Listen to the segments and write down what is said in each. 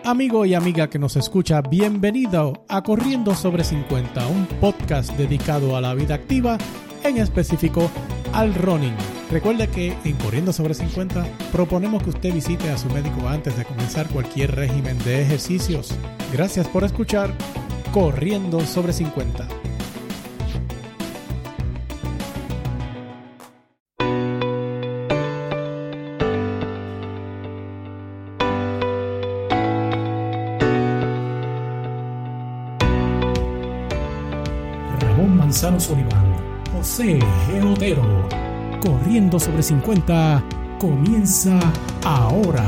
Amigo y amiga que nos escucha, bienvenido a Corriendo sobre 50, un podcast dedicado a la vida activa, en específico al running. Recuerde que en Corriendo sobre 50 proponemos que usted visite a su médico antes de comenzar cualquier régimen de ejercicios. Gracias por escuchar Corriendo sobre 50. Manzano Sullivan, José G. Otero. Corriendo sobre 50 comienza ahora.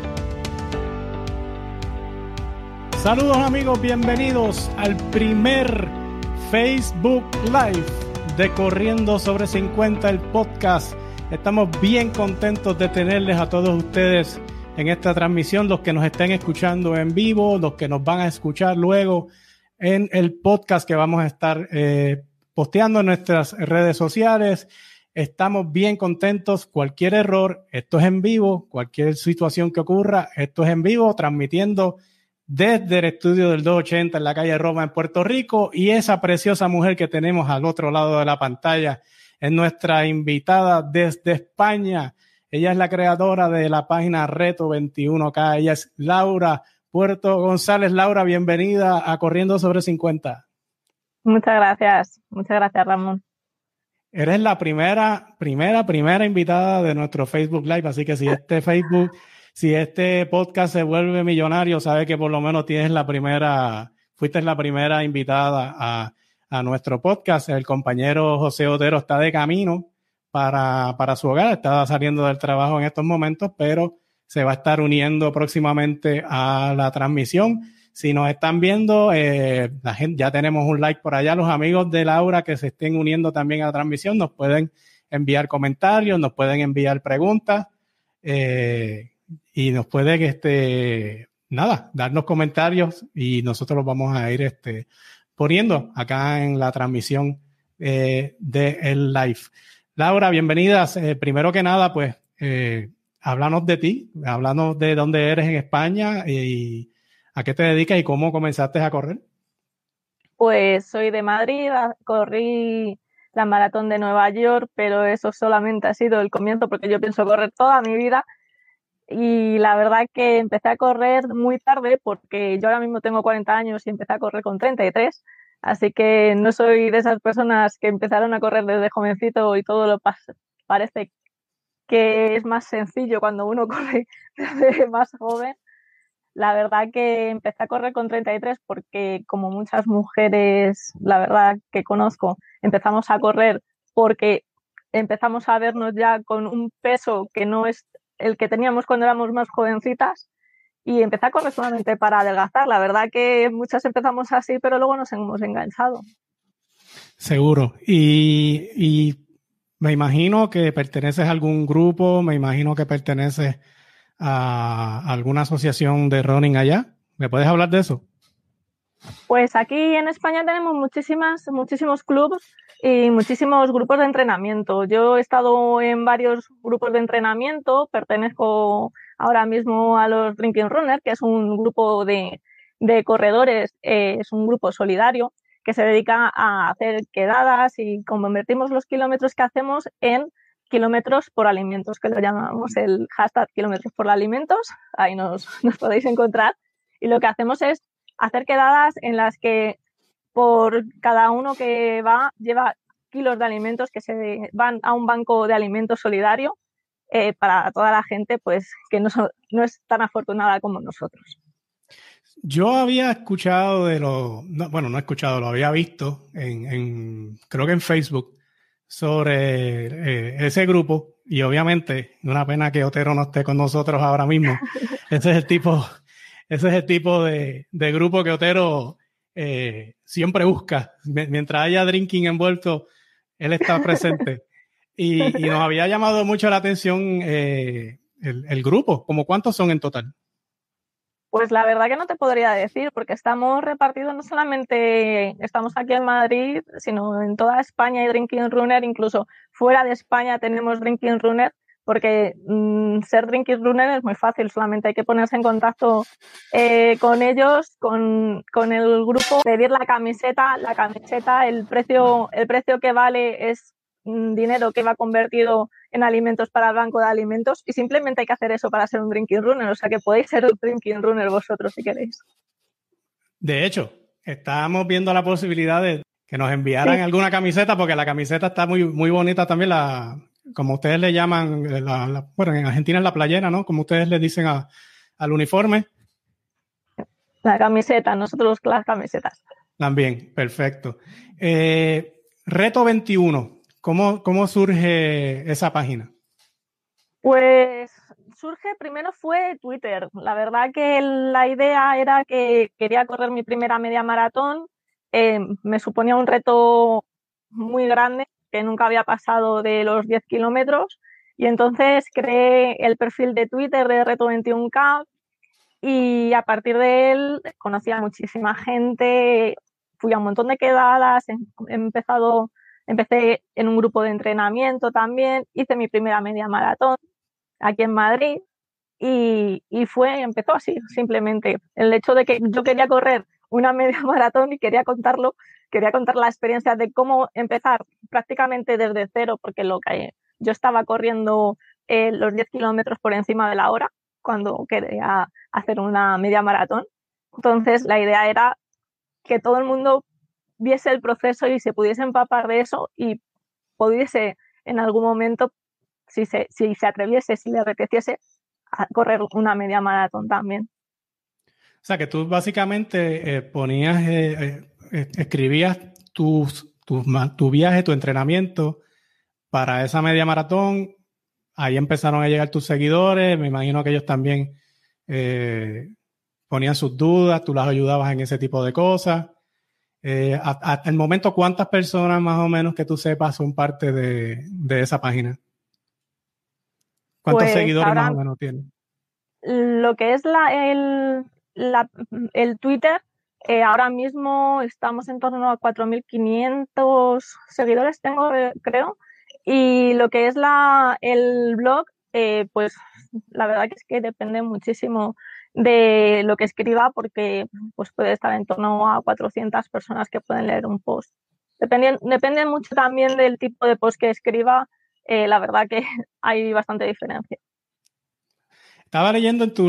Saludos amigos, bienvenidos al primer Facebook Live de Corriendo sobre 50, el podcast. Estamos bien contentos de tenerles a todos ustedes en esta transmisión, los que nos estén escuchando en vivo, los que nos van a escuchar luego en el podcast que vamos a estar posteando en nuestras redes sociales. Estamos bien contentos. Cualquier error, esto es en vivo. Cualquier situación que ocurra, esto es en vivo, transmitiendo desde el estudio del 280 en la calle Roma en Puerto Rico. Y esa preciosa mujer que tenemos al otro lado de la pantalla es nuestra invitada desde España. Ella es la creadora de la página Reto 21K. Ella es Laura Puerto González. Laura, bienvenida a Corriendo sobre 50. Muchas gracias, Ramón. Eres la primera invitada de nuestro Facebook Live, así que si este podcast se vuelve millonario, sabes que por lo menos fuiste la primera invitada a nuestro podcast. El compañero José Otero está de camino para su hogar, está saliendo del trabajo en estos momentos, pero se va a estar uniendo próximamente a la transmisión. Si nos están viendo, la gente, ya tenemos un like por allá. Los amigos de Laura que se estén uniendo también a la transmisión nos pueden enviar comentarios, nos pueden enviar preguntas y nos pueden darnos comentarios y nosotros los vamos a ir poniendo acá en la transmisión del live. Laura, bienvenidas. Primero que nada, pues háblanos de ti, háblanos de dónde eres en España y ¿a qué te dedicas y cómo comenzaste a correr? Pues soy de Madrid, corrí la maratón de Nueva York, pero eso solamente ha sido el comienzo porque yo pienso correr toda mi vida. Y la verdad que empecé a correr muy tarde porque yo ahora mismo tengo 40 años y empecé a correr con 33. Así que no soy de esas personas que empezaron a correr desde jovencito y todo parece que es más sencillo cuando uno corre desde más joven. La verdad que empecé a correr con 33 porque, como muchas mujeres, la verdad que conozco, empezamos a correr porque empezamos a vernos ya con un peso que no es el que teníamos cuando éramos más jovencitas y empecé a correr solamente para adelgazar. La verdad que muchas empezamos así, pero luego nos hemos enganchado. Seguro. Y me imagino que perteneces a algún grupo, me imagino que perteneces a alguna asociación de running allá. ¿Me puedes hablar de eso? Pues aquí en España tenemos muchísimos clubes y muchísimos grupos de entrenamiento. Yo he estado en varios grupos de entrenamiento, pertenezco ahora mismo a los Drinking Runner, que es un grupo de corredores, es un grupo solidario que se dedica a hacer quedadas y convertimos los kilómetros que hacemos en kilómetros por alimentos, que lo llamamos el hashtag kilómetros por alimentos. Ahí nos podéis encontrar. Y lo que hacemos es hacer quedadas en las que por cada uno que va lleva kilos de alimentos que se van a un banco de alimentos solidario para toda la gente pues que no es tan afortunada como nosotros. Yo había escuchado no he escuchado, lo había visto creo que en Facebook sobre ese grupo y obviamente una pena que Otero no esté con nosotros ahora mismo. Ese es el tipo de grupo que Otero siempre busca. Mientras haya drinking envuelto, él está presente. Y nos había llamado mucho la atención el grupo. ¿Cómo cuántos son en total? Pues la verdad que no te podría decir, porque estamos repartidos, no solamente estamos aquí en Madrid, sino en toda España hay Drinking Runner, incluso fuera de España tenemos Drinking Runner, porque ser Drinking Runner es muy fácil, solamente hay que ponerse en contacto con ellos, con el grupo, pedir la camiseta, el precio que vale es dinero que va convertido en alimentos para el banco de alimentos, y simplemente hay que hacer eso para ser un Drinking Runner, o sea que podéis ser un Drinking Runner vosotros si queréis. De hecho, estábamos viendo la posibilidad de que nos enviaran alguna camiseta, porque la camiseta está muy, muy bonita también, como ustedes le llaman, bueno, en Argentina es la playera, ¿no? Como ustedes le dicen al uniforme. La camiseta, nosotros las camisetas. También, perfecto. Reto 21, ¿cómo surge esa página? Pues primero fue Twitter. La verdad que la idea era que quería correr mi primera media maratón. Me suponía un reto muy grande, que nunca había pasado de los 10 kilómetros. Y entonces creé el perfil de Twitter de Reto 21K y a partir de él conocí a muchísima gente, fui a un montón de quedadas, empecé en un grupo de entrenamiento también, hice mi primera media maratón aquí en Madrid y empezó así, simplemente. El hecho de que yo quería correr una media maratón y quería contar la experiencia de cómo empezar prácticamente desde cero, porque yo estaba corriendo los 10 kilómetros por encima de la hora cuando quería hacer una media maratón. Entonces la idea era que todo el mundo viese el proceso y se pudiese empapar de eso y pudiese en algún momento, si se atreviese, si le apeteciese, a correr una media maratón también. O sea, que tú básicamente escribías tu viaje, tu entrenamiento para esa media maratón. Ahí empezaron a llegar tus seguidores. Me imagino que ellos también ponían sus dudas, tú las ayudabas en ese tipo de cosas. Hasta el momento, ¿cuántas personas más o menos que tú sepas son parte de esa página? ¿Cuántos seguidores más o menos tienen? Lo que es el Twitter, ahora mismo estamos en torno a 4.500 seguidores, tengo, creo. Y lo que es el blog, pues la verdad que es que depende muchísimo de lo que escriba, porque pues puede estar en torno a 400 personas que pueden leer un post. Depende mucho también del tipo de post que escriba, la verdad que hay bastante diferencia. Estaba leyendo en tu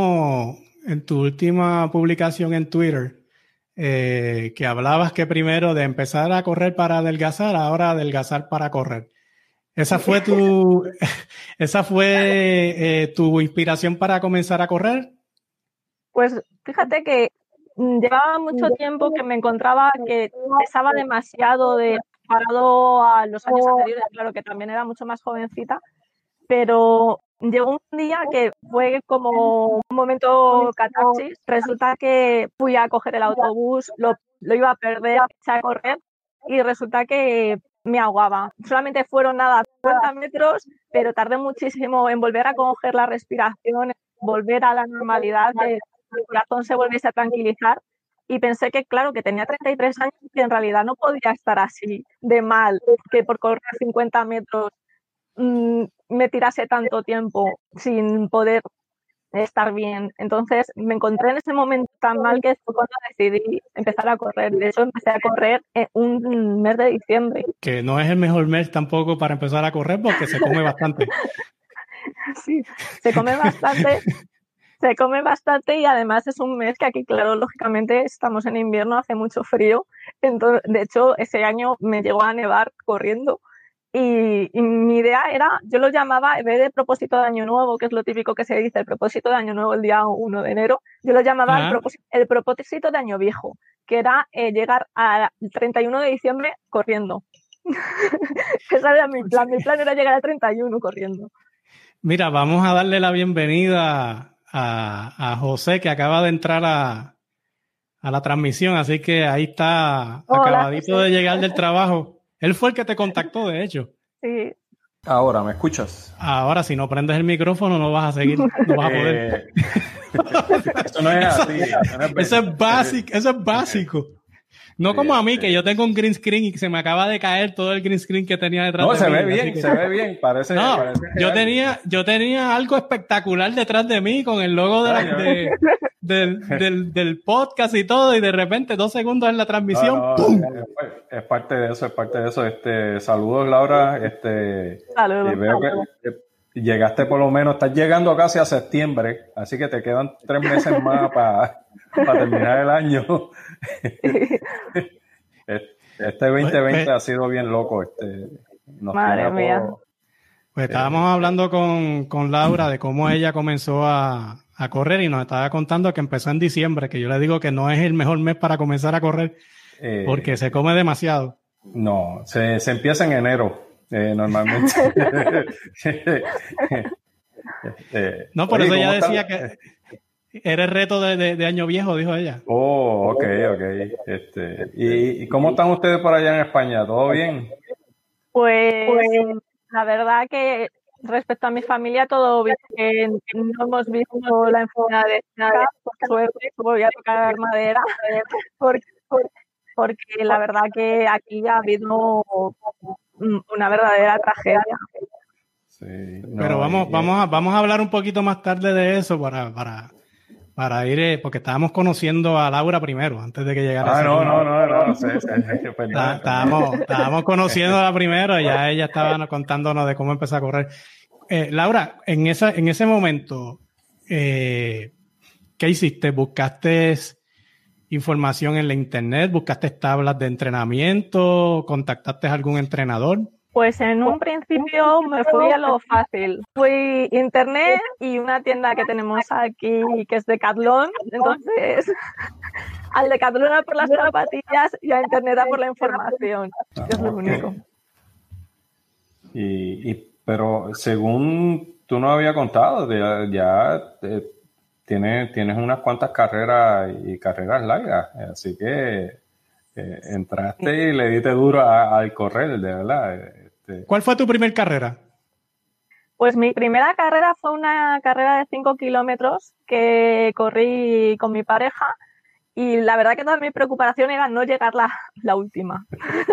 última publicación en Twitter que hablabas que primero de empezar a correr para adelgazar, ahora adelgazar para correr. ¿Esa fue tu inspiración para comenzar a correr? Pues fíjate que llevaba mucho tiempo que me encontraba que pesaba demasiado comparado a los años anteriores, claro que también era mucho más jovencita, pero llegó un día que fue como un momento catarsis. Resulta que fui a coger el autobús, lo iba a perder, eché a correr y resulta que me ahogaba. Solamente fueron 50 metros, pero tardé muchísimo en volver a coger la respiración, volver a la normalidad, que el corazón se volviese a tranquilizar. Y pensé que, claro, que tenía 33 años y que en realidad no podía estar así de mal, que por correr 50 metros me tirase tanto tiempo sin poder estar bien. Entonces me encontré en ese momento tan mal que fue cuando decidí empezar a correr. De hecho, empecé a correr en un mes de diciembre. Que no es el mejor mes tampoco para empezar a correr porque se come bastante. Sí, se come bastante. Se come bastante y además es un mes que aquí, claro, lógicamente estamos en invierno, hace mucho frío. Entonces, de hecho, ese año me llegó a nevar corriendo. Y mi idea era, yo lo llamaba, en vez de propósito de año nuevo, que es lo típico que se dice, el propósito de año nuevo el día 1 de enero, yo lo llamaba el propósito de año viejo, que era llegar al 31 de diciembre corriendo. Ese era mi plan. Mi plan era llegar al 31 corriendo. Mira, vamos a darle la bienvenida a José, que acaba de entrar a la transmisión, así que ahí está. Hola, acabadito José. De llegar del trabajo. Él fue el que te contactó, de hecho. Sí. Ahora, ¿me escuchas? Ahora, si no prendes el micrófono, no vas a seguir, no vas a poder. Eso no es así. Eso es básico. No como a mí, que yo tengo un green screen y se me acaba de caer todo el green screen que tenía detrás de mí. No, se ve bien, se ve bien. Parece yo tenía algo espectacular detrás de mí con el logo del podcast y todo, y de repente 2 segundos en la transmisión. ¡Pum! Es parte de eso, saludos, Laura. Saludos. Veo que llegaste por lo menos, estás llegando casi a septiembre, así que te quedan 3 meses más para terminar el año. Este 2020 ha sido bien loco. Madre mía. Pues estábamos hablando con Laura de cómo ella comenzó a correr y nos estaba contando que empezó en diciembre, que yo le digo que no es el mejor mes para comenzar a correr porque se come demasiado. No, se empieza en enero normalmente. No, por eso ella decía que era el reto de Año Viejo, dijo ella. Oh, ok. ¿Y cómo están ustedes por allá en España? ¿Todo bien? Pues la verdad que respecto a mi familia todo bien. No hemos visto la enfermedad de Zika, por suerte, voy a tocar madera, porque la verdad que aquí ha habido una verdadera tragedia. Sí, pero vamos a hablar un poquito más tarde de eso para ir, porque estábamos conociendo a Laura primero, antes de que llegara. No. Estábamos conociéndola primero y ya ella estaba contándonos de cómo empezó a correr. Laura, en ese momento, ¿qué hiciste? ¿Buscaste información en la internet? ¿Buscaste tablas de entrenamiento? ¿Contactaste a algún entrenador? Pues en un principio me fui a lo fácil. Fui internet y una tienda que tenemos aquí que es Decathlon. Entonces, al Decathlon a por las zapatillas y a internet a por la información. Es lo único. Pero según tú nos habías contado, tienes unas cuantas carreras y carreras largas. Así que entraste y le diste duro al correr, de verdad. ¿Cuál fue tu primer carrera? Pues mi primera carrera fue una carrera de 5 kilómetros que corrí con mi pareja y la verdad que toda mi preocupación era no llegar la última.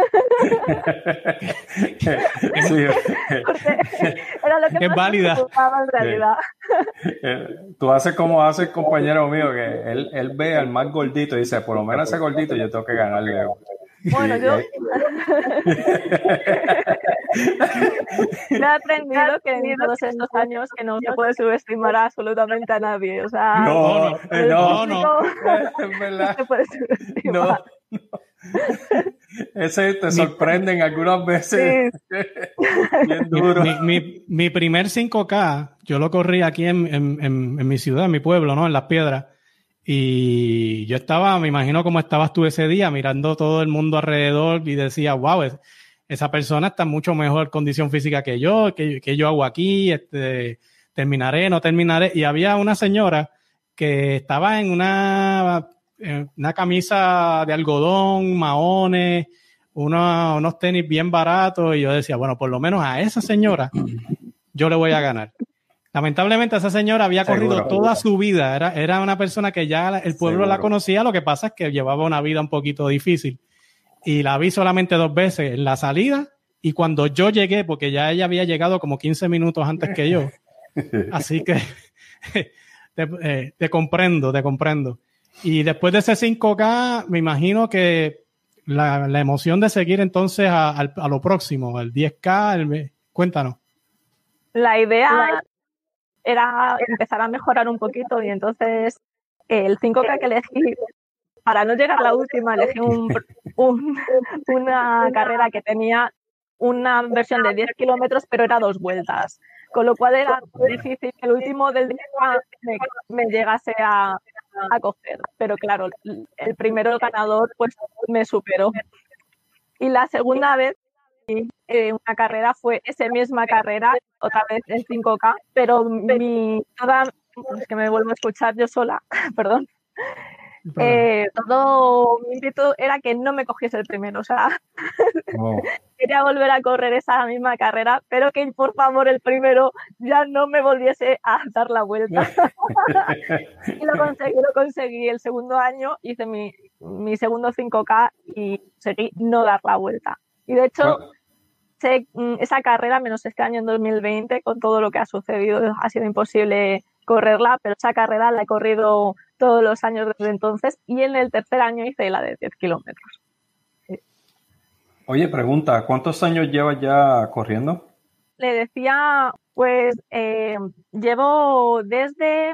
Sí. Era lo que es más válida. me preocupaba en realidad. Tú haces como hace el compañero mío, que él ve al más gordito y dice, por lo menos ese gordito yo tengo que ganarle. Bueno, yo me he aprendido que en todos estos años que no se puede subestimar absolutamente a nadie. O sea, no. Es verdad. No se puede subestimar. No. Ese te sorprenden algunas veces. Sí. Bien duro. Mi primer 5K, yo lo corrí aquí en mi ciudad, en mi pueblo, ¿no? En Las Piedras. Y yo me imagino cómo estabas tú ese día, mirando todo el mundo alrededor y decía, wow, esa persona está en mucho mejor condición física que yo, que yo hago aquí, terminaré, no terminaré. Y había una señora que estaba en una camisa de algodón, mahones, unos tenis bien baratos, y yo decía, bueno, por lo menos a esa señora yo le voy a ganar. Lamentablemente esa señora había corrido toda su vida, era una persona que ya el pueblo la conocía, lo que pasa es que llevaba una vida un poquito difícil y la vi solamente 2 veces, en la salida y cuando yo llegué, porque ya ella había llegado como 15 minutos antes que yo, así que te comprendo. Y después de ese 5K me imagino que la emoción de seguir entonces a lo próximo, el 10K, cuéntanos. La idea era empezar a mejorar un poquito y entonces el 5K que elegí, para no llegar a la última, elegí una carrera que tenía una versión de 10 kilómetros, pero era 2 vueltas, con lo cual era difícil que el último del día me llegase a coger, pero claro, el primero, el ganador, pues me superó. Y la segunda vez una carrera fue esa misma carrera, otra vez el 5K, pero es que me vuelvo a escuchar yo sola, perdón. todo mi inquietud era que no me cogiese el primero, o sea, quería volver a correr esa misma carrera, pero que por favor el primero ya no me volviese a dar la vuelta. Y lo conseguí. El segundo año hice mi segundo 5K y seguí no dar la vuelta. Y de hecho, esa carrera, menos este año en 2020, con todo lo que ha sucedido, ha sido imposible correrla, pero esa carrera la he corrido todos los años desde entonces y en el tercer año hice la de 10 kilómetros. Sí. Oye, pregunta, ¿cuántos años llevas ya corriendo? Le decía, pues llevo desde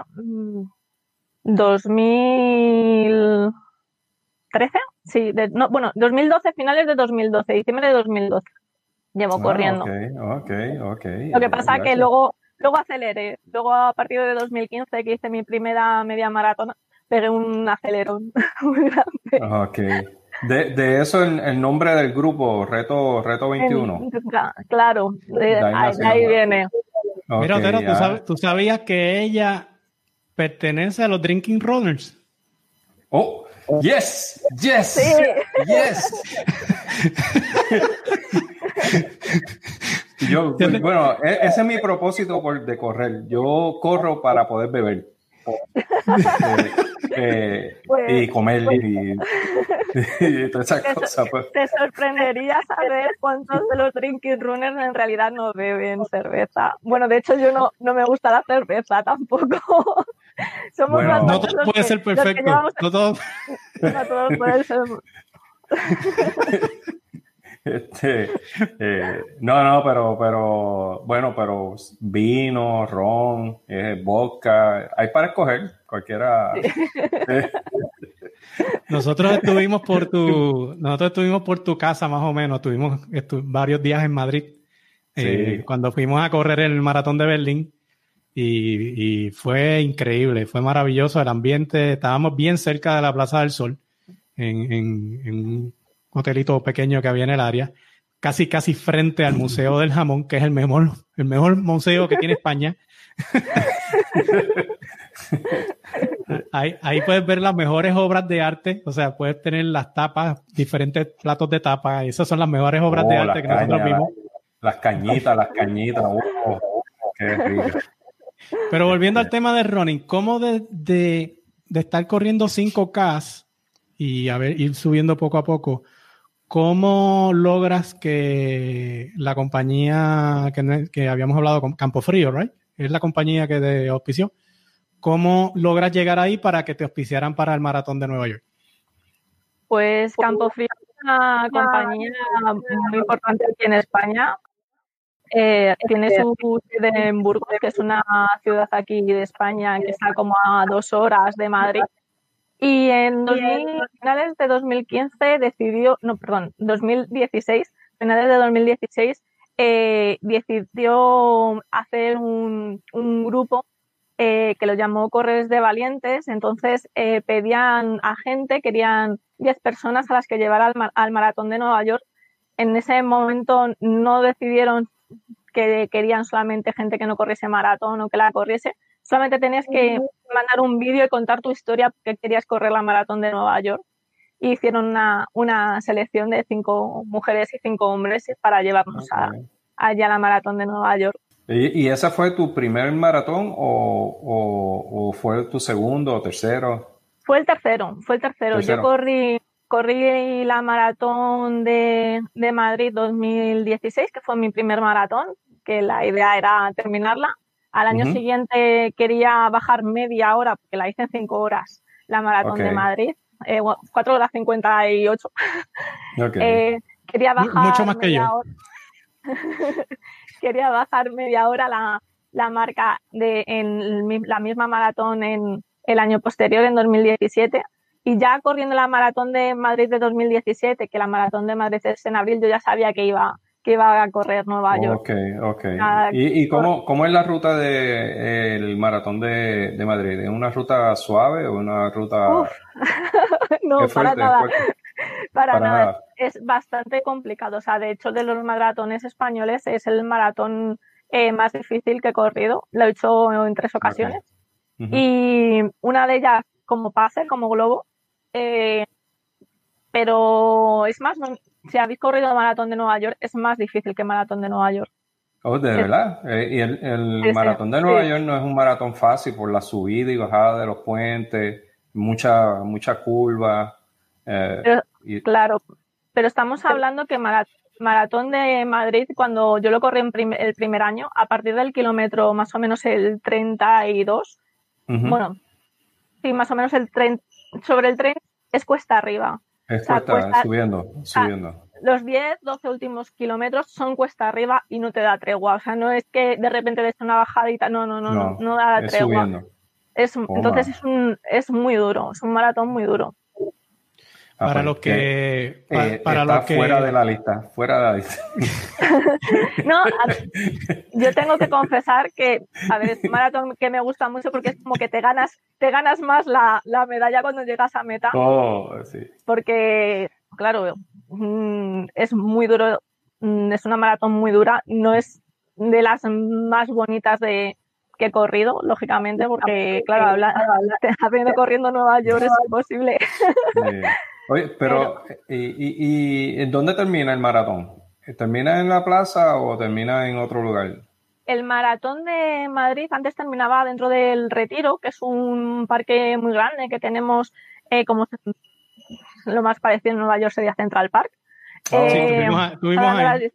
2013, sí, 2012, finales de 2012, diciembre de 2012, llevo corriendo. Ok. Lo que pasa es que luego aceleré. Luego, a partir de 2015, que hice mi primera media maratona, pegué un acelerón muy grande. Ok. De eso el nombre del grupo, Reto 21. Claro, de ahí viene. Okay, mira, Otero, ¿tú sabías que ella pertenece a los Drinking Runners? Oh, yes. Sí. Yes. Bueno, ese es mi propósito de correr. Yo corro para poder beber. Y comer y todas esas cosas. Pues. Te sorprendería saber cuántos de los drinking runners en realidad no beben cerveza. Bueno, de hecho yo no me gusta la cerveza tampoco. Somos no todo puede ser perfecto. No todo puede ser. Pero vino, ron, vodka, hay para escoger cualquiera. Nosotros estuvimos por tu casa más o menos, tuvimos varios días en Madrid, cuando fuimos a correr el maratón de Berlín y fue increíble, fue maravilloso el ambiente, estábamos bien cerca de la Plaza del Sol, en un hotelito pequeño que había en el área, casi frente al Museo del Jamón, que es el mejor museo que tiene España. Ahí puedes ver las mejores obras de arte, o sea, puedes tener las tapas, diferentes platos de tapas, y esas son las mejores obras de arte que nosotros vimos. Las cañitas, qué rico. Pero volviendo al tema de running, ¿cómo de estar corriendo 5K y ir subiendo poco a poco, cómo logras que la compañía que habíamos hablado con Campofrío, right? Es la compañía que te auspició. ¿Cómo logras llegar ahí para que te auspiciaran para el maratón de Nueva York? Pues Campofrío es una compañía muy importante aquí en España. Tiene su sede en Burgos, que es una ciudad aquí de España que está como a 2 horas de Madrid. Y en finales de 2016, decidió hacer un grupo que lo llamó Corredores de Valientes. Entonces pedían a gente, querían 10 personas a las que llevar al maratón de Nueva York. En ese momento no decidieron que querían solamente gente que no corriese maratón o que la corriese. Solamente tenías que mandar un vídeo y contar tu historia porque querías correr la maratón de Nueva York. Y hicieron una selección de 5 mujeres y 5 hombres para llevarnos allá a la maratón de Nueva York. ¿Y ese fue tu primer maratón o fue tu segundo o tercero? Fue el tercero. Yo corrí la maratón de Madrid 2016, que fue mi primer maratón, que la idea era terminarla. Al año siguiente quería bajar media hora, porque la hice en 5 horas, la maratón de Madrid, 4 horas 58. Quería bajar mucho más que yo. Quería bajar media hora la marca en la misma maratón en el año posterior, en 2017. Y ya corriendo la maratón de Madrid de 2017, que la maratón de Madrid es en abril, yo ya sabía que iba a correr Nueva York. Ok. ¿Y cómo es la ruta del maratón de Madrid? ¿Es una ruta suave o una ruta...? No, para nada. Para nada. Es bastante complicado. O sea, de hecho, de los maratones españoles es el maratón más difícil que he corrido. Lo he hecho en 3 ocasiones. Y una de ellas como pase, como globo, pero es más, si habéis corrido el maratón de Nueva York, es más difícil que el maratón de Nueva York. Oh, ¿de verdad? Y el maratón de Nueva York no es un maratón fácil por la subida y bajada de los puentes, mucha curva. Claro, pero estamos hablando que maratón de Madrid, cuando yo lo corrí el primer año, a partir del kilómetro más o menos el 32, bueno, sí, más o menos sobre el 30 es cuesta arriba. Es cuesta, subiendo. Los 10, 12 últimos kilómetros son cuesta arriba y no te da tregua. O sea, no es que de repente des una bajadita, no da la tregua. Subiendo. Entonces es muy duro, es un maratón muy duro. Para los que... fuera de la lista. No, yo tengo que confesar que, a ver, es un maratón que me gusta mucho porque es como que te ganas más la medalla cuando llegas a meta. Sí. Porque, claro, es muy duro, es una maratón muy dura, no es de las más bonitas que he corrido, lógicamente, porque, claro, habiendo corriendo Nueva York es imposible. Oye, pero ¿y en dónde termina el maratón? ¿Termina en la plaza o termina en otro lugar? El maratón de Madrid antes terminaba dentro del Retiro, que es un parque muy grande que tenemos, como lo más parecido en Nueva York sería Central Park. Sí, tuvimos ahí.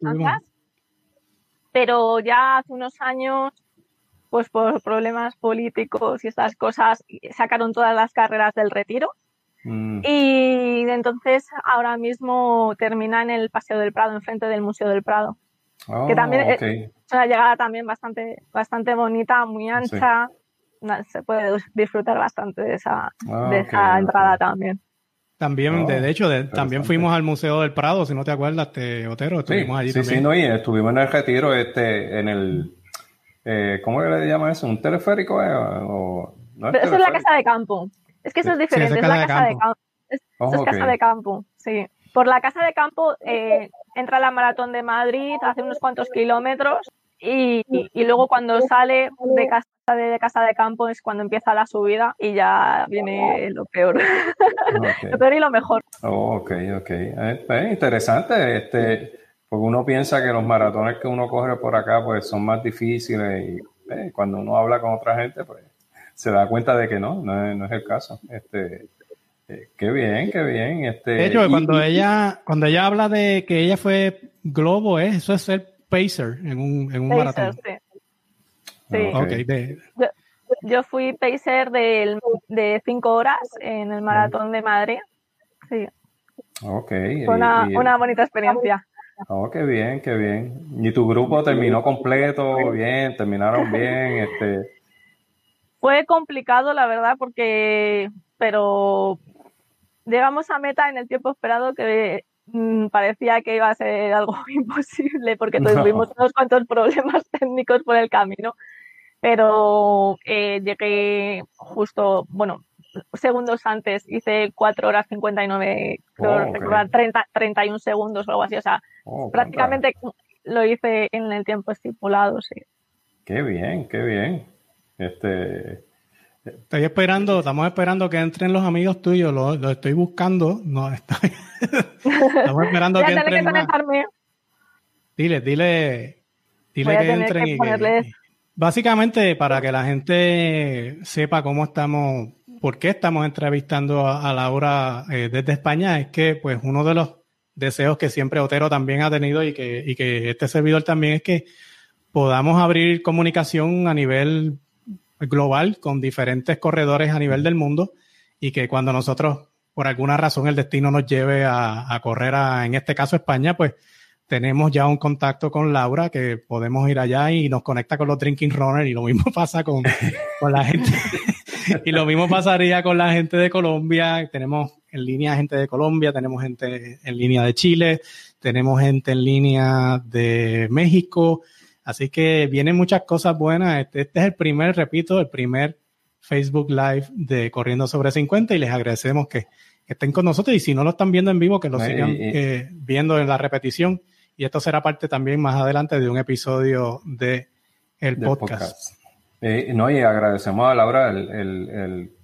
Pero ya hace unos años, pues por problemas políticos y estas cosas, sacaron todas las carreras del Retiro. Y entonces ahora mismo termina en el Paseo del Prado, enfrente del Museo del Prado. Que también es una llegada también bastante bonita, muy ancha. Se puede disfrutar bastante de esa entrada también. También, de hecho, también fuimos al Museo del Prado, si no te acuerdas, Otero, estuvimos allí también. Sí, y estuvimos en el Retiro, en el, ¿cómo le llaman eso? ¿Un teleférico? Pero eso es la casa de campo. Es que eso es diferente, es la casa de campo. Eso es casa de campo, sí. Por la casa de campo entra la Maratón de Madrid, hace unos cuantos kilómetros y luego cuando sale de casa de campo es cuando empieza la subida y ya viene lo peor. Lo peor y lo mejor. Interesante. Porque uno piensa que los maratones que uno corre por acá pues son más difíciles y cuando uno habla con otra gente pues se da cuenta de que no es el caso. Qué bien. De hecho, cuando ella habla de que ella fue globo, eso es ser pacer en un maratón. Sí. Yo fui pacer de 5 horas en el maratón de Madrid. Sí. Fue una bonita experiencia. Qué bien. ¿Y tu grupo terminó completo? Bien, terminaron bien. Fue complicado, la verdad, pero llegamos a meta en el tiempo esperado que parecía que iba a ser algo imposible porque tuvimos unos cuantos problemas técnicos por el camino, pero llegué justo, segundos antes, hice 4 horas 59, recordar 31 segundos o algo así, o sea, prácticamente lo hice en el tiempo estipulado, sí. Qué bien. Estamos esperando que entren los amigos tuyos, lo estoy buscando, estamos esperando que entren más. Dile que entren básicamente para que la gente sepa por qué estamos entrevistando a Laura desde España, es que pues uno de los deseos que siempre Otero también ha tenido y que este servidor también es que podamos abrir comunicación a nivel global con diferentes corredores a nivel del mundo y que cuando nosotros por alguna razón el destino nos lleve a correr en este caso España, pues tenemos ya un contacto con Laura que podemos ir allá y nos conecta con los Drinking Runners y lo mismo pasa con la gente y lo mismo pasaría con la gente de Colombia. Tenemos en línea gente de Colombia, tenemos gente en línea de Chile, tenemos gente en línea de México. Así que vienen muchas cosas buenas. Este es el primer Facebook Live de Corriendo sobre 50 y les agradecemos que estén con nosotros y si no lo están viendo en vivo, que lo sigan viendo en la repetición y esto será parte también más adelante de un episodio de el podcast. Y agradecemos a Laura el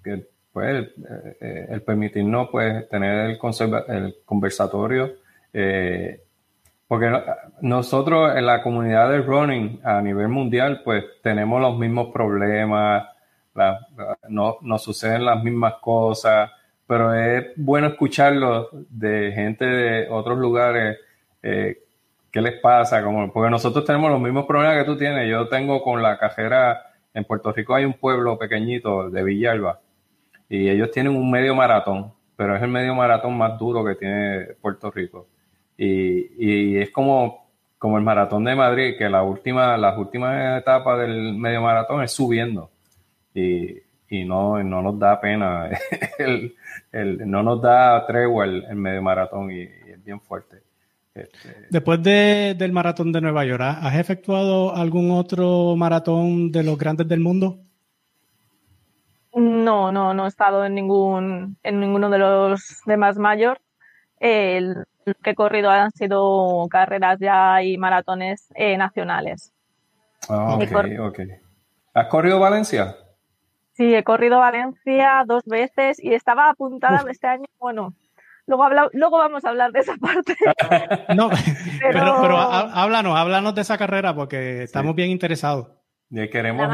pues el permitirnos pues tener el conversatorio, porque nosotros en la comunidad del running a nivel mundial pues tenemos los mismos problemas, nos suceden las mismas cosas, pero es bueno escucharlo de gente de otros lugares, qué les pasa, porque nosotros tenemos los mismos problemas que tú tienes. Yo tengo con la carrera, en Puerto Rico hay un pueblo pequeñito de Villalba, y ellos tienen un medio maratón, pero es el medio maratón más duro que tiene Puerto Rico. Y es como el maratón de Madrid, que las últimas etapas del medio maratón es subiendo. Y no nos da pena, no nos da tregua el medio maratón y es bien fuerte. Después del maratón de Nueva York, ¿has efectuado algún otro maratón de los grandes del mundo? No he estado en ninguno de los demás mayor. Lo que he corrido han sido carreras ya y maratones nacionales. Ok. ¿Has corrido Valencia? Sí, he corrido Valencia 2 veces y estaba apuntada este año. Bueno, luego vamos a hablar de esa parte. No, pero háblanos de esa carrera porque estamos bien interesados. Queremos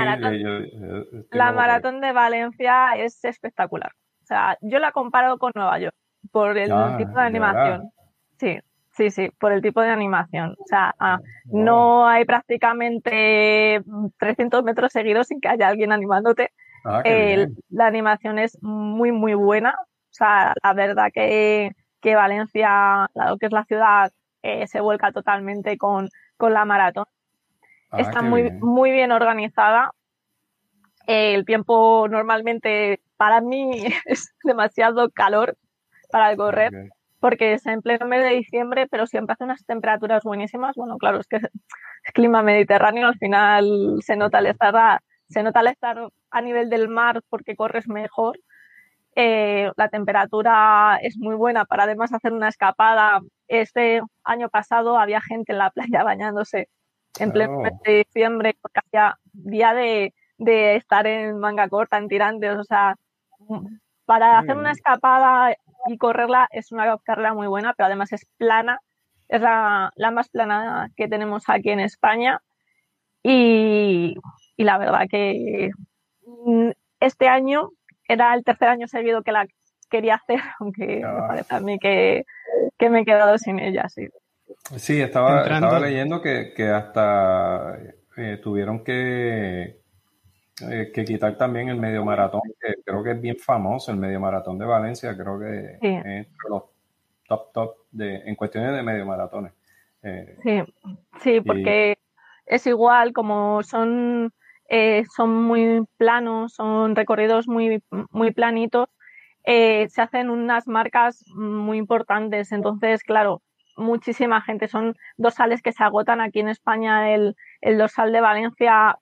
la maratón de Valencia es espectacular. O sea, yo la comparo con Nueva York por el tipo de animación. Sí, por el tipo de animación. O sea, no hay prácticamente 300 metros seguidos sin que haya alguien animándote. La animación es muy, muy buena. O sea, la verdad que Valencia, lo que es la ciudad, se vuelca totalmente con la maratón. Está muy bien organizada. El tiempo normalmente para mí es demasiado calor para correr, porque es en pleno mes de diciembre, pero siempre hace unas temperaturas buenísimas. Bueno, claro, es que es clima mediterráneo, al final se nota al estar a nivel del mar porque corres mejor. La temperatura es muy buena para además hacer una escapada. Este año pasado había gente en la playa bañándose en pleno mes de diciembre, porque hacía día de estar en manga corta, en tirantes. O sea, para hacer una escapada y correrla es una carrera muy buena, pero además es plana. Es la más plana que tenemos aquí en España. Y la verdad que este año era el tercer año seguido que la quería hacer, aunque me parece a mí que me he quedado sin ella, sí. Sí, estaba leyendo que hasta tuvieron que quitar también el medio maratón, que creo que es bien famoso, el medio maratón de Valencia, creo que es entre los top en cuestiones de medio maratones. Sí, porque es igual, como son muy planos, son recorridos muy, muy planitos, se hacen unas marcas muy importantes. Entonces, claro, muchísima gente, son dorsales que se agotan aquí en España. El dorsal de Valencia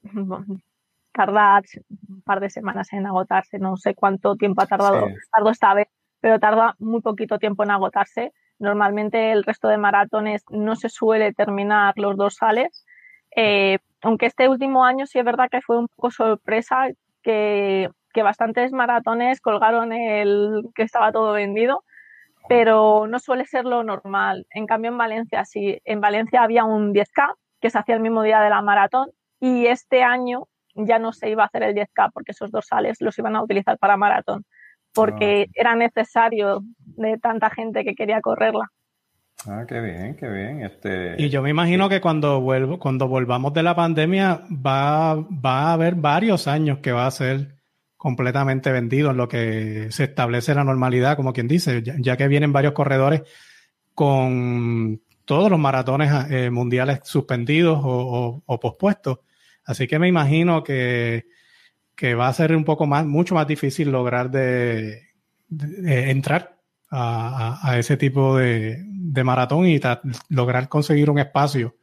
tarda un par de semanas en agotarse, no sé cuánto tiempo tardó esta vez, pero tarda muy poquito tiempo en agotarse. Normalmente el resto de maratones no se suele terminar los dorsales, aunque este último año sí es verdad que fue un poco sorpresa que bastantes maratones colgaron que estaba todo vendido, pero no suele ser lo normal. En cambio en Valencia sí, en Valencia había un 10K que se hacía el mismo día de la maratón, y este año ya no se iba a hacer el 10K porque esos dorsales los iban a utilizar para maratón, porque era necesario de tanta gente que quería correrla. Qué bien. Y yo me imagino que cuando volvamos de la pandemia va a haber varios años que va a ser completamente vendido en lo que se establece la normalidad, como quien dice, ya que vienen varios corredores con todos los maratones mundiales suspendidos o pospuestos. Así que me imagino que va a ser mucho más difícil lograr de entrar a ese tipo de maratón y lograr conseguir un espacio.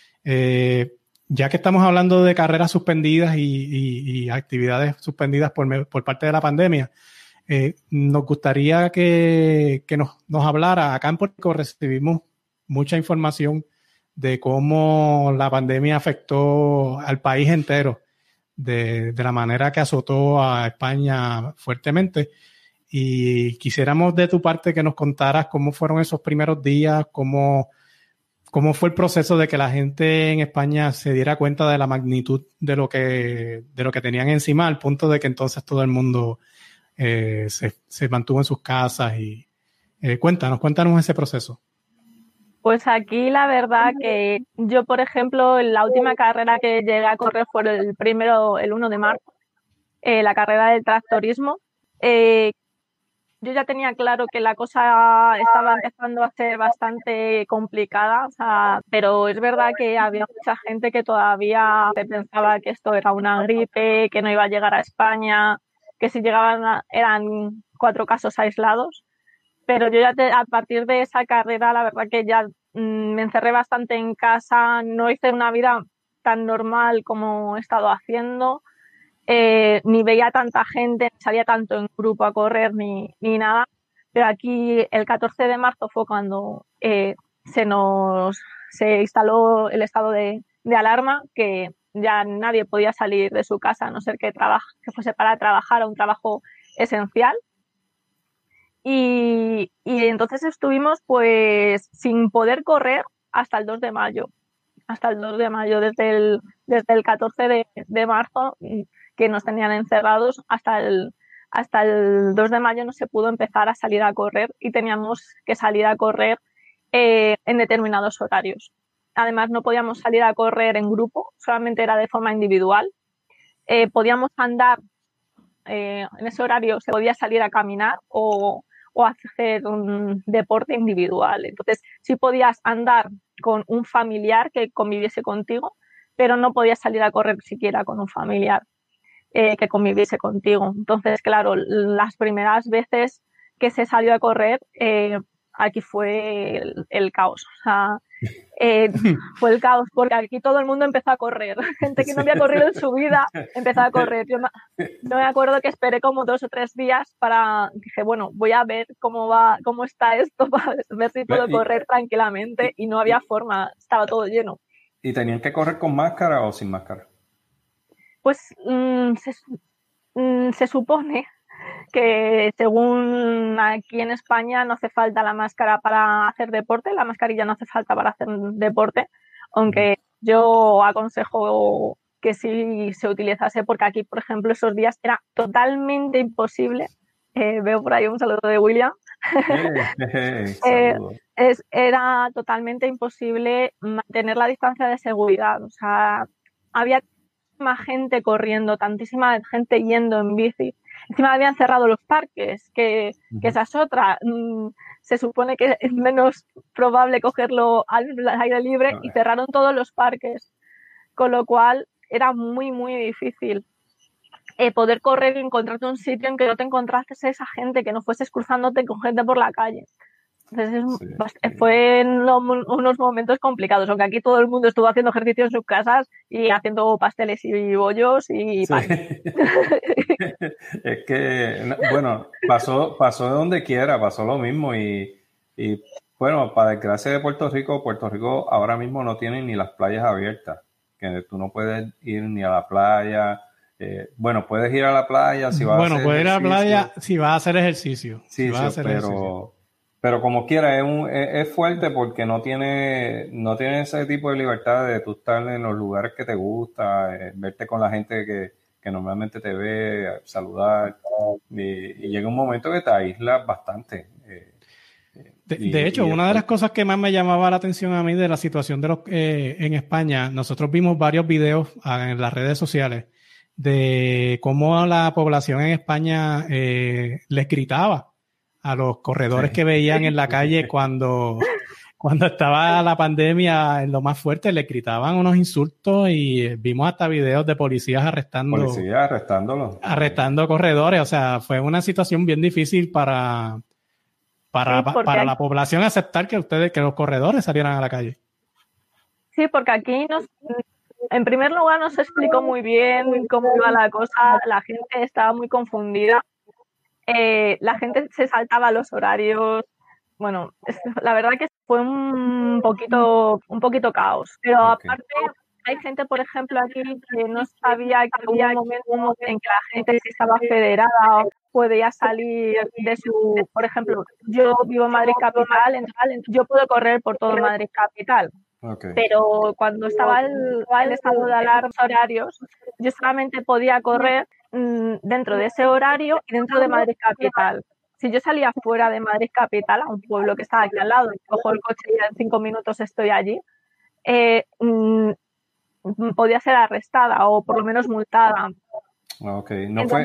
Ya que estamos hablando de carreras suspendidas y actividades suspendidas por parte de la pandemia, nos gustaría que nos hablara. Acá en Puerto Rico recibimos mucha información de cómo la pandemia afectó al país entero, de la manera que azotó a España fuertemente. Y quisiéramos de tu parte que nos contaras cómo fueron esos primeros días, cómo fue el proceso de que la gente en España se diera cuenta de la magnitud de lo que tenían encima, al punto de que entonces todo el mundo se mantuvo en sus casas. Y cuéntanos ese proceso. Pues aquí la verdad que yo, por ejemplo, la última carrera que llegué a correr fue el 1 de marzo, la carrera del tractorismo. Yo ya tenía claro que la cosa estaba empezando a ser bastante complicada, o sea, pero es verdad que había mucha gente que todavía pensaba que esto era una gripe, que no iba a llegar a España, que si llegaban eran 4 casos aislados. Pero yo ya a partir de esa carrera, la verdad que ya me encerré bastante en casa, no hice una vida tan normal como he estado haciendo, ni veía tanta gente, ni salía tanto en grupo a correr ni nada. Pero aquí el 14 de marzo fue cuando se instaló el estado de alarma, que ya nadie podía salir de su casa a no ser que fuese para trabajar, a un trabajo esencial. Y entonces estuvimos pues sin poder correr hasta el 2 de mayo. Hasta el 2 de mayo, desde el 14 de marzo, que nos tenían encerrados, hasta el 2 de mayo no se pudo empezar a salir a correr y teníamos que salir a correr en determinados horarios. Además, no podíamos salir a correr en grupo, solamente era de forma individual. Podíamos andar, en ese horario se podía salir a caminar o hacer un deporte individual. Entonces, sí podías andar con un familiar que conviviese contigo, pero no podías salir a correr siquiera con un familiar que conviviese contigo. Entonces, claro, las primeras veces que se salió a correr, aquí fue el caos. O sea, fue el caos porque aquí todo el mundo empezó a correr. Gente que no había corrido en su vida empezó a correr. Yo me acuerdo que esperé como 2 o 3 días dije, bueno, voy a ver cómo está esto para ver si puedo correr tranquilamente, y no había forma, estaba todo lleno. ¿Y tenían que correr con máscara o sin máscara? Pues se supone que según aquí en España no hace falta la máscara para hacer deporte, la mascarilla no hace falta para hacer deporte, aunque yo aconsejo que sí se utilizase, porque aquí, por ejemplo, esos días era totalmente imposible. Veo por ahí un saludo de William. Era totalmente imposible mantener la distancia de seguridad. O sea, había tantísima gente corriendo, tantísima gente yendo en bici. Encima habían cerrado los parques, que esa es otra. Se supone que es menos probable cogerlo al aire libre, y cerraron todos los parques, con lo cual era muy, muy difícil poder correr y encontrarte un sitio en que no te encontrases esa gente, que no fueses cruzándote con gente por la calle. Entonces fue unos momentos complicados, aunque aquí todo el mundo estuvo haciendo ejercicio en sus casas y haciendo pasteles y bollos y pan. Es que, bueno, pasó de donde quiera, pasó lo mismo y bueno, para desgracia de Puerto Rico ahora mismo no tiene ni las playas abiertas, que tú no puedes ir ni a la playa. Bueno, puedes ir a la playa si vas a hacer ejercicio. Puedes ir a la playa si vas a hacer ejercicio. Sí, pero como quiera es fuerte porque no tiene ese tipo de libertad de tú estar en los lugares que te gusta, verte con la gente que normalmente te ve, saludar, y llega un momento que te aíslas bastante. De hecho, una de las cosas que más me llamaba la atención a mí de la situación en España, nosotros vimos varios videos en las redes sociales de cómo la población en España les gritaba a los corredores que veían en la calle cuando estaba la pandemia en lo más fuerte, les gritaban unos insultos, y vimos hasta videos de policías arrestando corredores. O sea, fue una situación bien difícil para la población aceptar que los corredores salieran a la calle. Sí, porque aquí en primer lugar no se explicó muy bien cómo iba la cosa, la gente estaba muy confundida. La gente se saltaba los horarios. Bueno, la verdad que fue un poquito caos. Pero aparte, hay gente, por ejemplo, aquí que no sabía que hubo un momento en que la gente, si estaba federada, podía salir de su, por ejemplo, yo vivo en Madrid Capital, entonces yo puedo correr por todo Madrid Capital. Okay. Pero cuando estaba el estado de alarma horarios, yo solamente podía correr dentro de ese horario y dentro de Madrid Capital. Si yo salía fuera de Madrid Capital, a un pueblo que está aquí al lado, cojo el coche y en 5 minutos estoy allí, podía ser arrestada o por lo menos multada. Okay.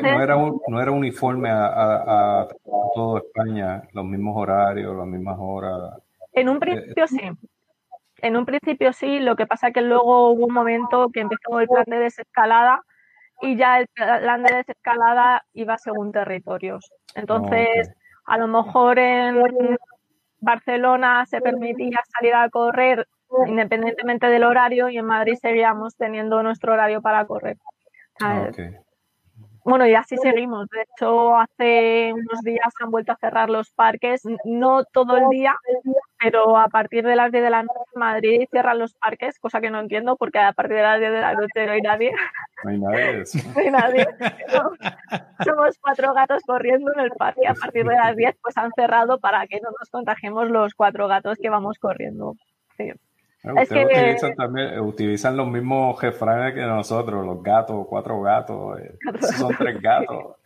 No era uniforme a toda España, los mismos horarios, las mismas horas. En un principio sí. En un principio sí, lo que pasa que luego hubo un momento que empezó el plan de desescalada y ya el plan de desescalada iba según territorios. Entonces, a lo mejor en Barcelona se permitía salir a correr independientemente del horario y en Madrid seguíamos teniendo nuestro horario para correr. Okay. Bueno, y así seguimos. De hecho, hace unos días han vuelto a cerrar los parques, no todo el día, pero a partir de las 10 de la noche en Madrid cierran los parques, cosa que no entiendo porque a partir de las 10 de la noche no hay nadie. No hay nadie. No hay nadie. No. Somos 4 gatos corriendo en el parque. A partir de las 10 pues han cerrado para que no nos contagiemos los 4 gatos que vamos corriendo. Sí. Ustedes utilizan los mismos refranes que nosotros, los gatos, 4 gatos, son 3 gatos.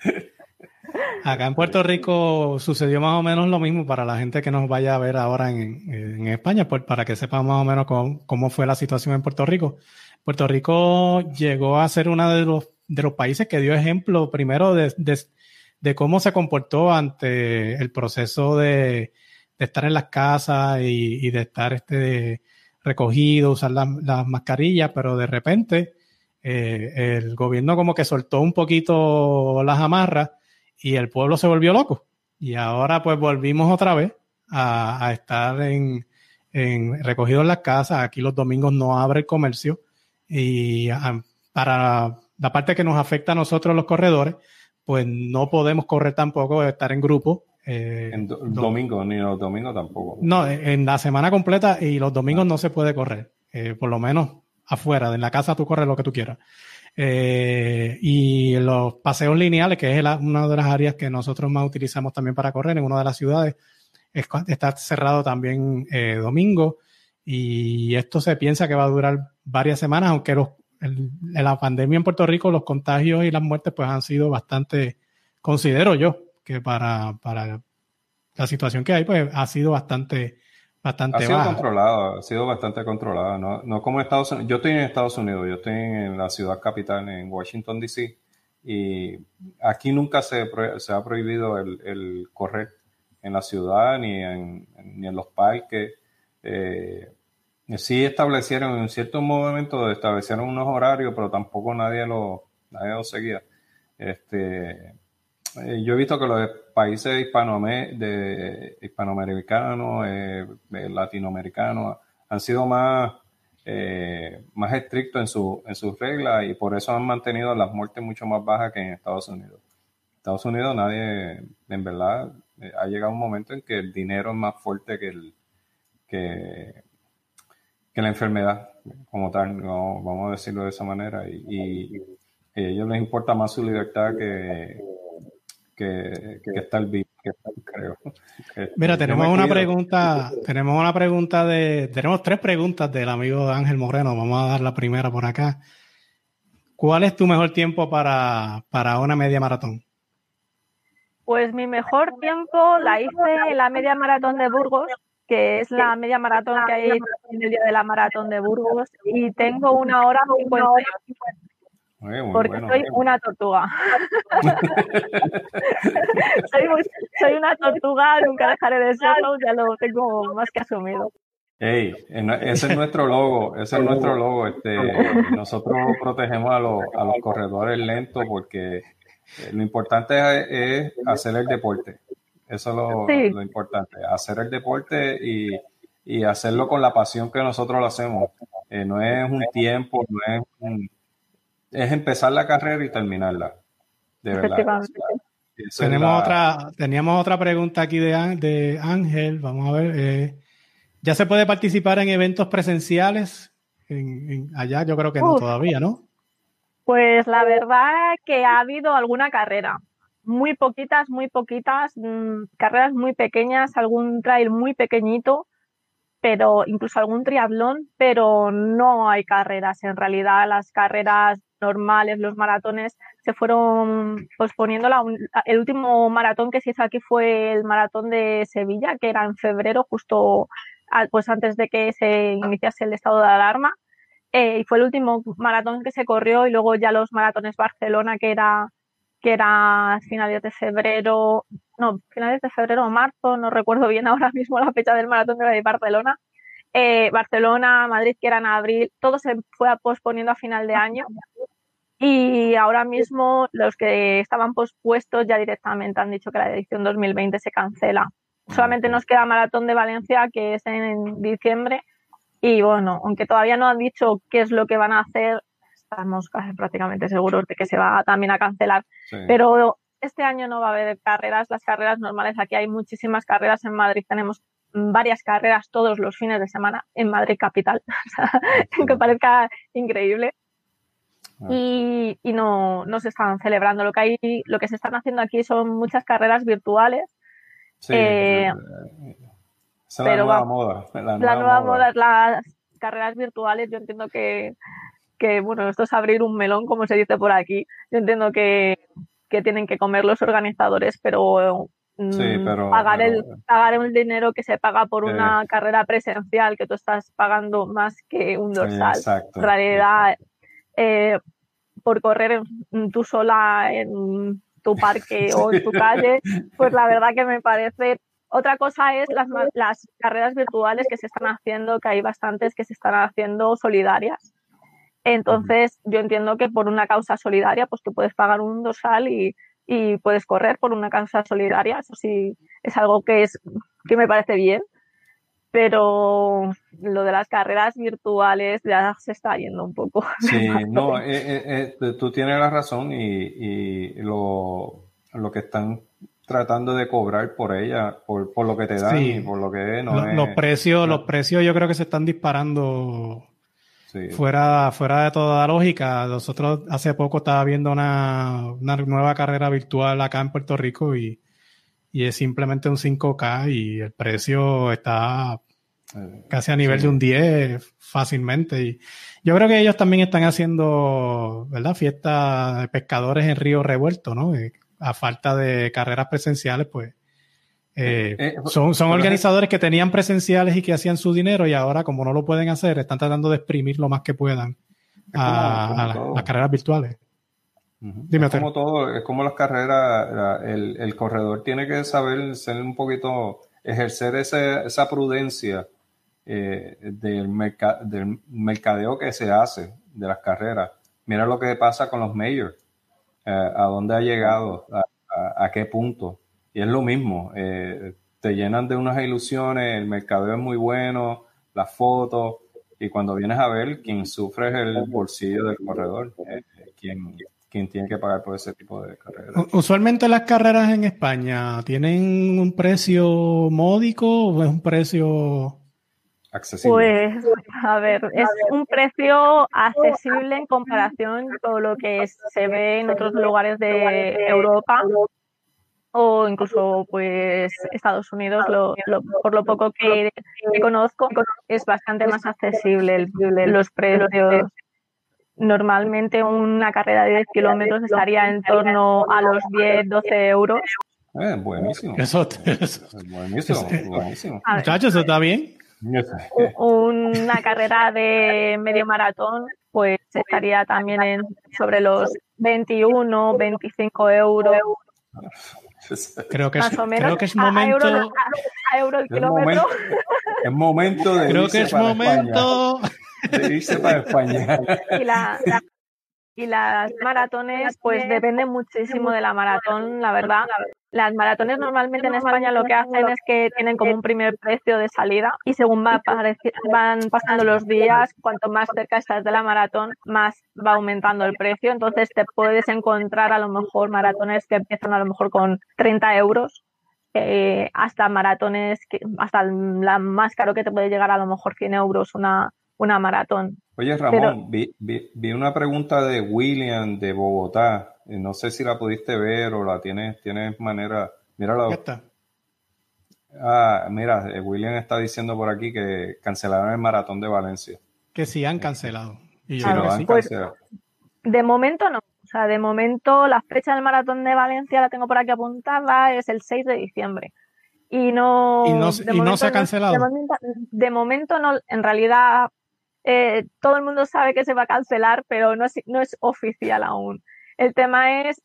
Acá en Puerto Rico sucedió más o menos lo mismo para la gente que nos vaya a ver ahora en España, pues, para que sepan más o menos cómo fue la situación en Puerto Rico. Puerto Rico llegó a ser uno de los países que dio ejemplo primero de cómo se comportó ante el proceso de estar en las casas y de estar recogido, usar las mascarillas, pero de repente el gobierno como que soltó un poquito las amarras y el pueblo se volvió loco. Y ahora pues volvimos otra vez a estar recogidos en las casas. Aquí los domingos no abre el comercio y para la parte que nos afecta a nosotros los corredores, pues no podemos correr tampoco, estar en grupo. En domingo, ni los domingos tampoco. No, en la semana completa y los domingos no se puede correr, por lo menos afuera, en la casa tú corres lo que tú quieras. Y los paseos lineales, que es una de las áreas que nosotros más utilizamos también para correr en una de las ciudades, está cerrado también domingo, y esto se piensa que va a durar varias semanas, aunque en la pandemia en Puerto Rico los contagios y las muertes pues han sido bastante, considero yo, que para la situación que hay, pues ha sido bastante baja. Ha sido bastante controlada, no como Estados Unidos. Yo estoy en Estados Unidos, yo estoy en la ciudad capital, en Washington, D.C., y aquí nunca se ha prohibido el correr en la ciudad ni en los parques. Sí establecieron, en ciertos momentos establecieron unos horarios, pero tampoco nadie lo seguía. Yo he visto que los países hispanoamericanos, latinoamericanos, han sido más estrictos en sus reglas, y por eso han mantenido las muertes mucho más bajas que en Estados Unidos. En Estados Unidos nadie, en verdad, ha llegado un momento en que el dinero es más fuerte que la enfermedad como tal, no, vamos a decirlo de esa manera, y a ellos les importa más su libertad que estar vivo, creo. Mira, tenemos tenemos 3 preguntas del amigo Ángel Moreno. Vamos a dar la primera por acá. ¿Cuál es tu mejor tiempo para una media maratón? Pues mi mejor tiempo la hice en la media maratón de Burgos, que es la media maratón que hay en el día de la maratón de Burgos, y tengo 1 hora 50. Porque bueno. Soy una tortuga. soy una tortuga, nunca dejaré de serlo, ya lo tengo más que asumido. Ese es nuestro logo, nosotros protegemos a los corredores lentos porque lo importante es hacer el deporte. Eso es lo importante, hacer el deporte y hacerlo con la pasión que nosotros lo hacemos. No es un tiempo, es empezar la carrera y terminarla, de verdad. Teníamos otra pregunta aquí de Ángel, vamos a ver. ¿Ya se puede participar en eventos presenciales allá yo creo que no todavía, ¿no? Pues la verdad que ha habido alguna carrera, muy poquitas, carreras muy pequeñas, algún trail muy pequeñito, pero incluso algún triatlón, pero no hay carreras. En realidad las carreras normales, los maratones, se fueron posponiendo. El último maratón que se hizo aquí fue el maratón de Sevilla, que era en febrero, justo pues antes de que se iniciase el estado de alarma. Y fue el último maratón que se corrió, y luego ya los maratones Barcelona, que era finales de febrero o marzo, no recuerdo bien ahora mismo la fecha del maratón de Barcelona. Barcelona, Madrid, que era en abril, todo se fue posponiendo a final de año, y ahora mismo los que estaban pospuestos ya directamente han dicho que la edición 2020 se cancela. Solamente nos queda Maratón de Valencia, que es en diciembre. Y bueno, aunque todavía no han dicho qué es lo que van a hacer, estamos casi prácticamente seguros de que se va también a cancelar. Sí. Pero este año no va a haber carreras, las carreras normales. Aquí hay muchísimas carreras en Madrid. Tenemos varias carreras todos los fines de semana en Madrid capital, que parezca increíble. Y no se están celebrando. Lo que se están haciendo aquí son muchas carreras virtuales. Sí, esa es la nueva moda. La nueva moda es las carreras virtuales. Yo entiendo que bueno, esto es abrir un melón, como se dice por aquí. Yo entiendo que tienen que comer los organizadores, pero pagar el dinero que se paga por una carrera presencial, que tú estás pagando más que un dorsal. Exacto. En realidad, por correr tú sola en tu parque o en tu calle, pues la verdad que me parece. Otra cosa es las carreras virtuales que se están haciendo, que hay bastantes que se están haciendo solidarias. Entonces, yo entiendo que por una causa solidaria, pues tú puedes pagar un dorsal y puedes correr por una causa solidaria. Eso sí es algo que me parece bien. Pero lo de las carreras virtuales ya se está yendo un poco. Sí, no, tú tienes la razón, y lo que están tratando de cobrar por ella, por lo que te dan, sí, y por lo que los precios yo creo que se están disparando, sí, fuera de toda lógica. Nosotros hace poco estaba viendo una nueva carrera virtual acá en Puerto Rico, y es simplemente un 5K, y el precio está casi a nivel, sí, de un 10 fácilmente. Y yo creo que ellos también están haciendo, ¿verdad?, fiestas de pescadores en río revuelto, ¿no? A falta de carreras presenciales, pues son organizadores que tenían presenciales y que hacían su dinero, y ahora, como no lo pueden hacer, están tratando de exprimir lo más que puedan a las carreras virtuales. Dime, es como todo, es como las carreras, el corredor tiene que saber ser un poquito, ejercer esa prudencia del mercadeo que se hace de las carreras. Mira lo que pasa con los majors, a dónde ha llegado, a qué punto. Y es lo mismo, te llenan de unas ilusiones, el mercadeo es muy bueno, las fotos, y cuando vienes a ver, quien sufre es el bolsillo del corredor, quien tiene que pagar por ese tipo de carreras. Usualmente las carreras en España ¿tienen un precio módico o es un precio accesible? Pues, a ver, es un precio accesible en comparación con lo que se ve en otros lugares de Europa o incluso pues Estados Unidos. Por lo poco que conozco, es bastante más accesible los precios. Normalmente una carrera de 10 kilómetros estaría en torno a los 10-12 euros. Buenísimo. Eso buenísimo. Muchachos, ¿eso está bien? Una carrera de medio maratón pues estaría también sobre los 21-25 euros. Creo que más o menos, creo que es momento a euro el kilómetro. Es momento de creo que es momento de irse para España. Y las maratones, pues dependen muchísimo de la maratón, la verdad. Las maratones normalmente en España lo que hacen es que tienen como un primer precio de salida, y según van pasando los días, cuanto más cerca estás de la maratón, más va aumentando el precio. Entonces te puedes encontrar a lo mejor maratones que empiezan a lo mejor con 30 euros, hasta maratones hasta la más caro que te puede llegar a lo mejor 100 euros una una maratón. Oye, Ramón, vi una pregunta de William de Bogotá. No sé si la pudiste ver o la tienes manera. Mírala. Ya está. Mira, William está diciendo por aquí que cancelaron el maratón de Valencia. Que sí han cancelado. Y yo Sí, creo lo que han sí. cancelado. De momento no. O sea, de momento la fecha del maratón de Valencia la tengo por aquí apuntada, es el 6 de diciembre. Y no se ha cancelado. De momento no, en realidad todo el mundo sabe que se va a cancelar, pero no es oficial aún. El tema es,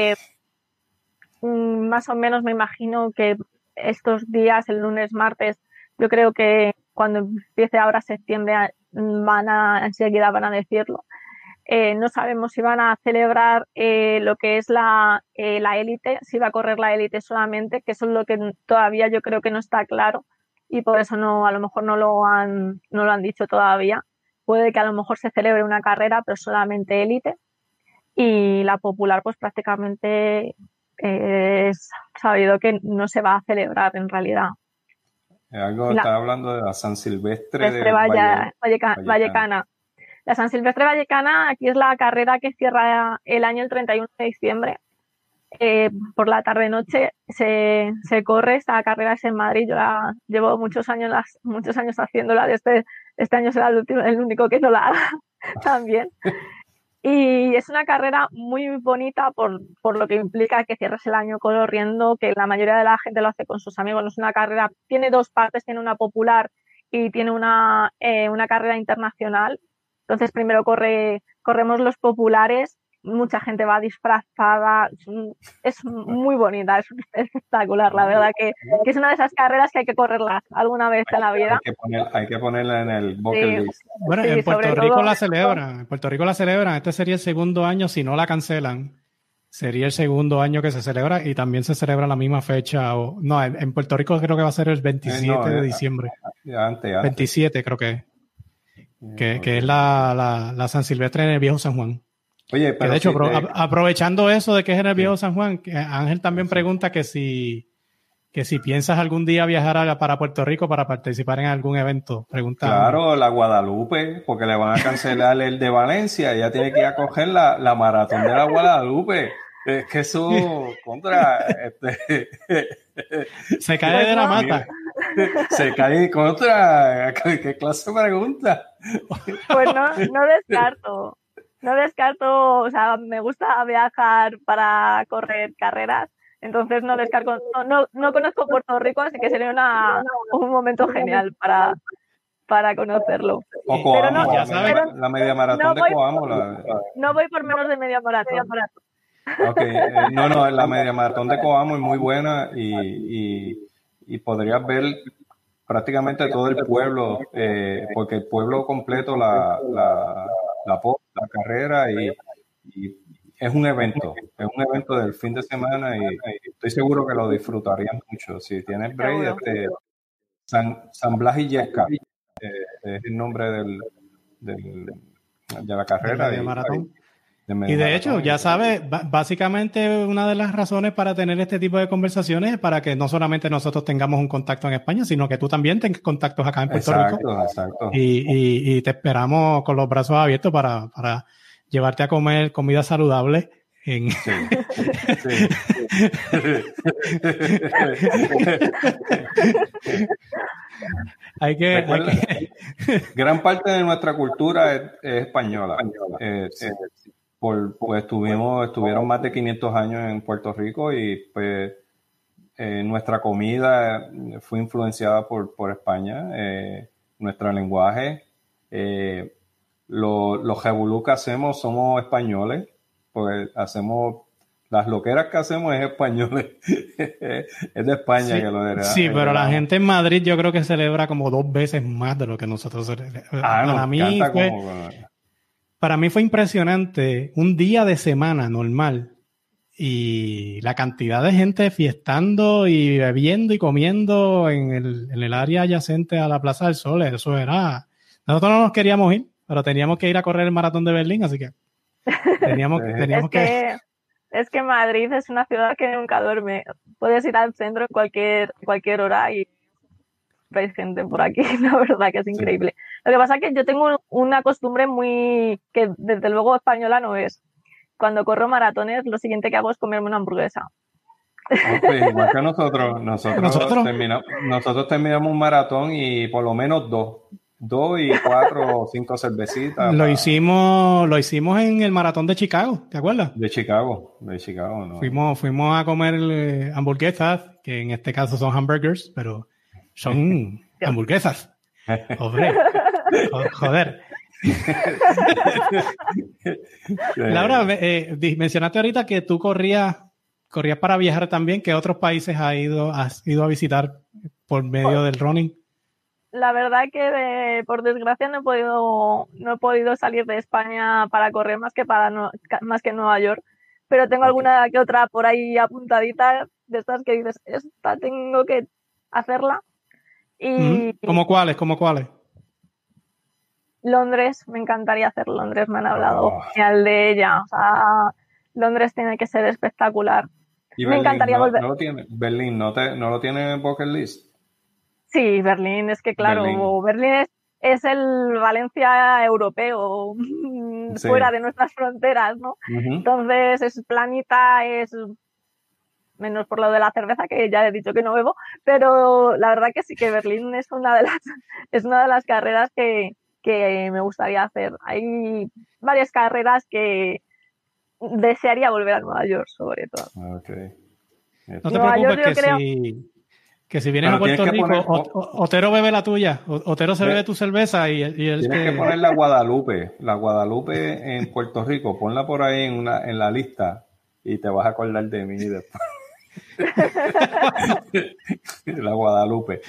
más o menos me imagino que estos días, el lunes, martes, yo creo que cuando empiece ahora septiembre enseguida van a decirlo. No sabemos si van a celebrar lo que es la élite, si va a correr la élite solamente, que eso es lo que todavía yo creo que no está claro y por eso a lo mejor no lo han dicho todavía. Puede que a lo mejor se celebre una carrera, pero solamente élite, y la popular pues prácticamente es sabido que no se va a celebrar en realidad. Está hablando de la San Silvestre de Vallecana. La San Silvestre Vallecana aquí es la carrera que cierra el año el 31 de diciembre. Por la tarde-noche se corre, esta carrera es en Madrid, yo llevo muchos años haciéndola, este año será el único que no la haga también. Y es una carrera muy bonita por lo que implica que cierres el año corriendo, que la mayoría de la gente lo hace con sus amigos. No es una carrera, tiene dos partes, tiene una popular y tiene una carrera internacional. Entonces primero corremos los populares, mucha gente va disfrazada, es muy bonita, es espectacular, la verdad que es una de esas carreras que hay que correrlas alguna vez en la vida. Hay que ponerla en el bucket list. Bueno, en Puerto Rico la celebran, este sería el segundo año, si no la cancelan, sería el segundo año que se celebra y también se celebra la misma fecha, en Puerto Rico creo que va a ser el 27 de diciembre, antes. 27 creo que es la San Silvestre en el Viejo San Juan. Oye, pero que de hecho, aprovechando eso de que es en el Viejo San Juan, que Ángel también pregunta que si piensas algún día viajar para Puerto Rico para participar en algún evento. Claro, la Guadalupe, porque le van a cancelar el de Valencia, ella tiene que ir a coger la maratón de la Guadalupe. Es que eso contra se cae de la mata. Se cae contra. ¿Qué clase de pregunta? Pues no descarto, o sea, me gusta viajar para correr carreras, entonces no descarto, no conozco Puerto Rico, así que sería un momento genial para conocerlo. O Coamo, la media maratón de Coamo. No voy por menos de media maratón. Okay. La media maratón de Coamo es muy buena y podrías ver prácticamente todo el pueblo, porque el pueblo completo la carrera y es un evento del fin de semana y estoy seguro que lo disfrutarían mucho. Si tienes break, San Blas y Yesca es el nombre de la carrera. De maratón. Y de hecho, ya sabes, básicamente una de las razones para tener este tipo de conversaciones es para que no solamente nosotros tengamos un contacto en España, sino que tú también tengas contactos acá en Puerto Rico. Exacto. Y te esperamos con los brazos abiertos para llevarte a comer comida saludable. Sí. Gran parte de nuestra cultura es española. Pues estuvieron más de 500 años en Puerto Rico y pues nuestra comida fue influenciada por España, nuestro lenguaje, los revolú que hacemos somos españoles, pues hacemos las loqueras que hacemos es españoles, es de España que lo heredamos. Sí, pero la gente en Madrid yo creo que celebra como 2 veces más de lo que nosotros celebramos. Para mí fue impresionante un día de semana normal y la cantidad de gente fiestando y bebiendo y comiendo en el área adyacente a la Plaza del Sol. Eso era... Nosotros no nos queríamos ir, pero teníamos que ir a correr el maratón de Berlín, así que teníamos que... Es que Madrid es una ciudad que nunca duerme. Puedes ir al centro en cualquier hora y veis gente por aquí, la verdad que es increíble. Lo que pasa es que yo tengo una costumbre que desde luego española no es. Cuando corro maratones, lo siguiente que hago es comerme una hamburguesa. Pues igual que nosotros terminamos un maratón y por lo menos dos y 4 o 5 cervecitas. Lo hicimos en el maratón de Chicago, ¿te acuerdas? De Chicago, ¿no? Fuimos a comer hamburguesas, que en este caso son hamburgers, pero son hamburguesas. Joder. Laura, mencionaste ahorita que tú corrías para viajar también. ¿Qué otros países has ido a visitar por medio del running? La verdad que por desgracia no he podido salir de España para correr más que Nueva York, pero tengo alguna que otra por ahí apuntadita de estas que dices, esta tengo que hacerla. Y ¿Cómo cuáles? Londres, me encantaría hacer Londres, me han hablado genial de ella. O sea, Londres tiene que ser espectacular. ¿Y me Berlín, encantaría volver. Berlín no lo tiene en bucket list? Sí, Berlín, es que claro, Berlín es el Valencia europeo, fuera de nuestras fronteras, ¿no? Uh-huh. Entonces es planita, menos por lo de la cerveza, que ya he dicho que no bebo, pero la verdad que sí que Berlín es una de las carreras que me gustaría hacer. Hay varias carreras que desearía volver a Nueva York, sobre todo. Okay. No te preocupes que si vienes a Puerto Rico, Otero bebe la tuya. Otero se bebe tu cerveza y él tienes que poner la Guadalupe en Puerto Rico, ponla por ahí en la lista y te vas a acordar de mí después. La Guadalupe.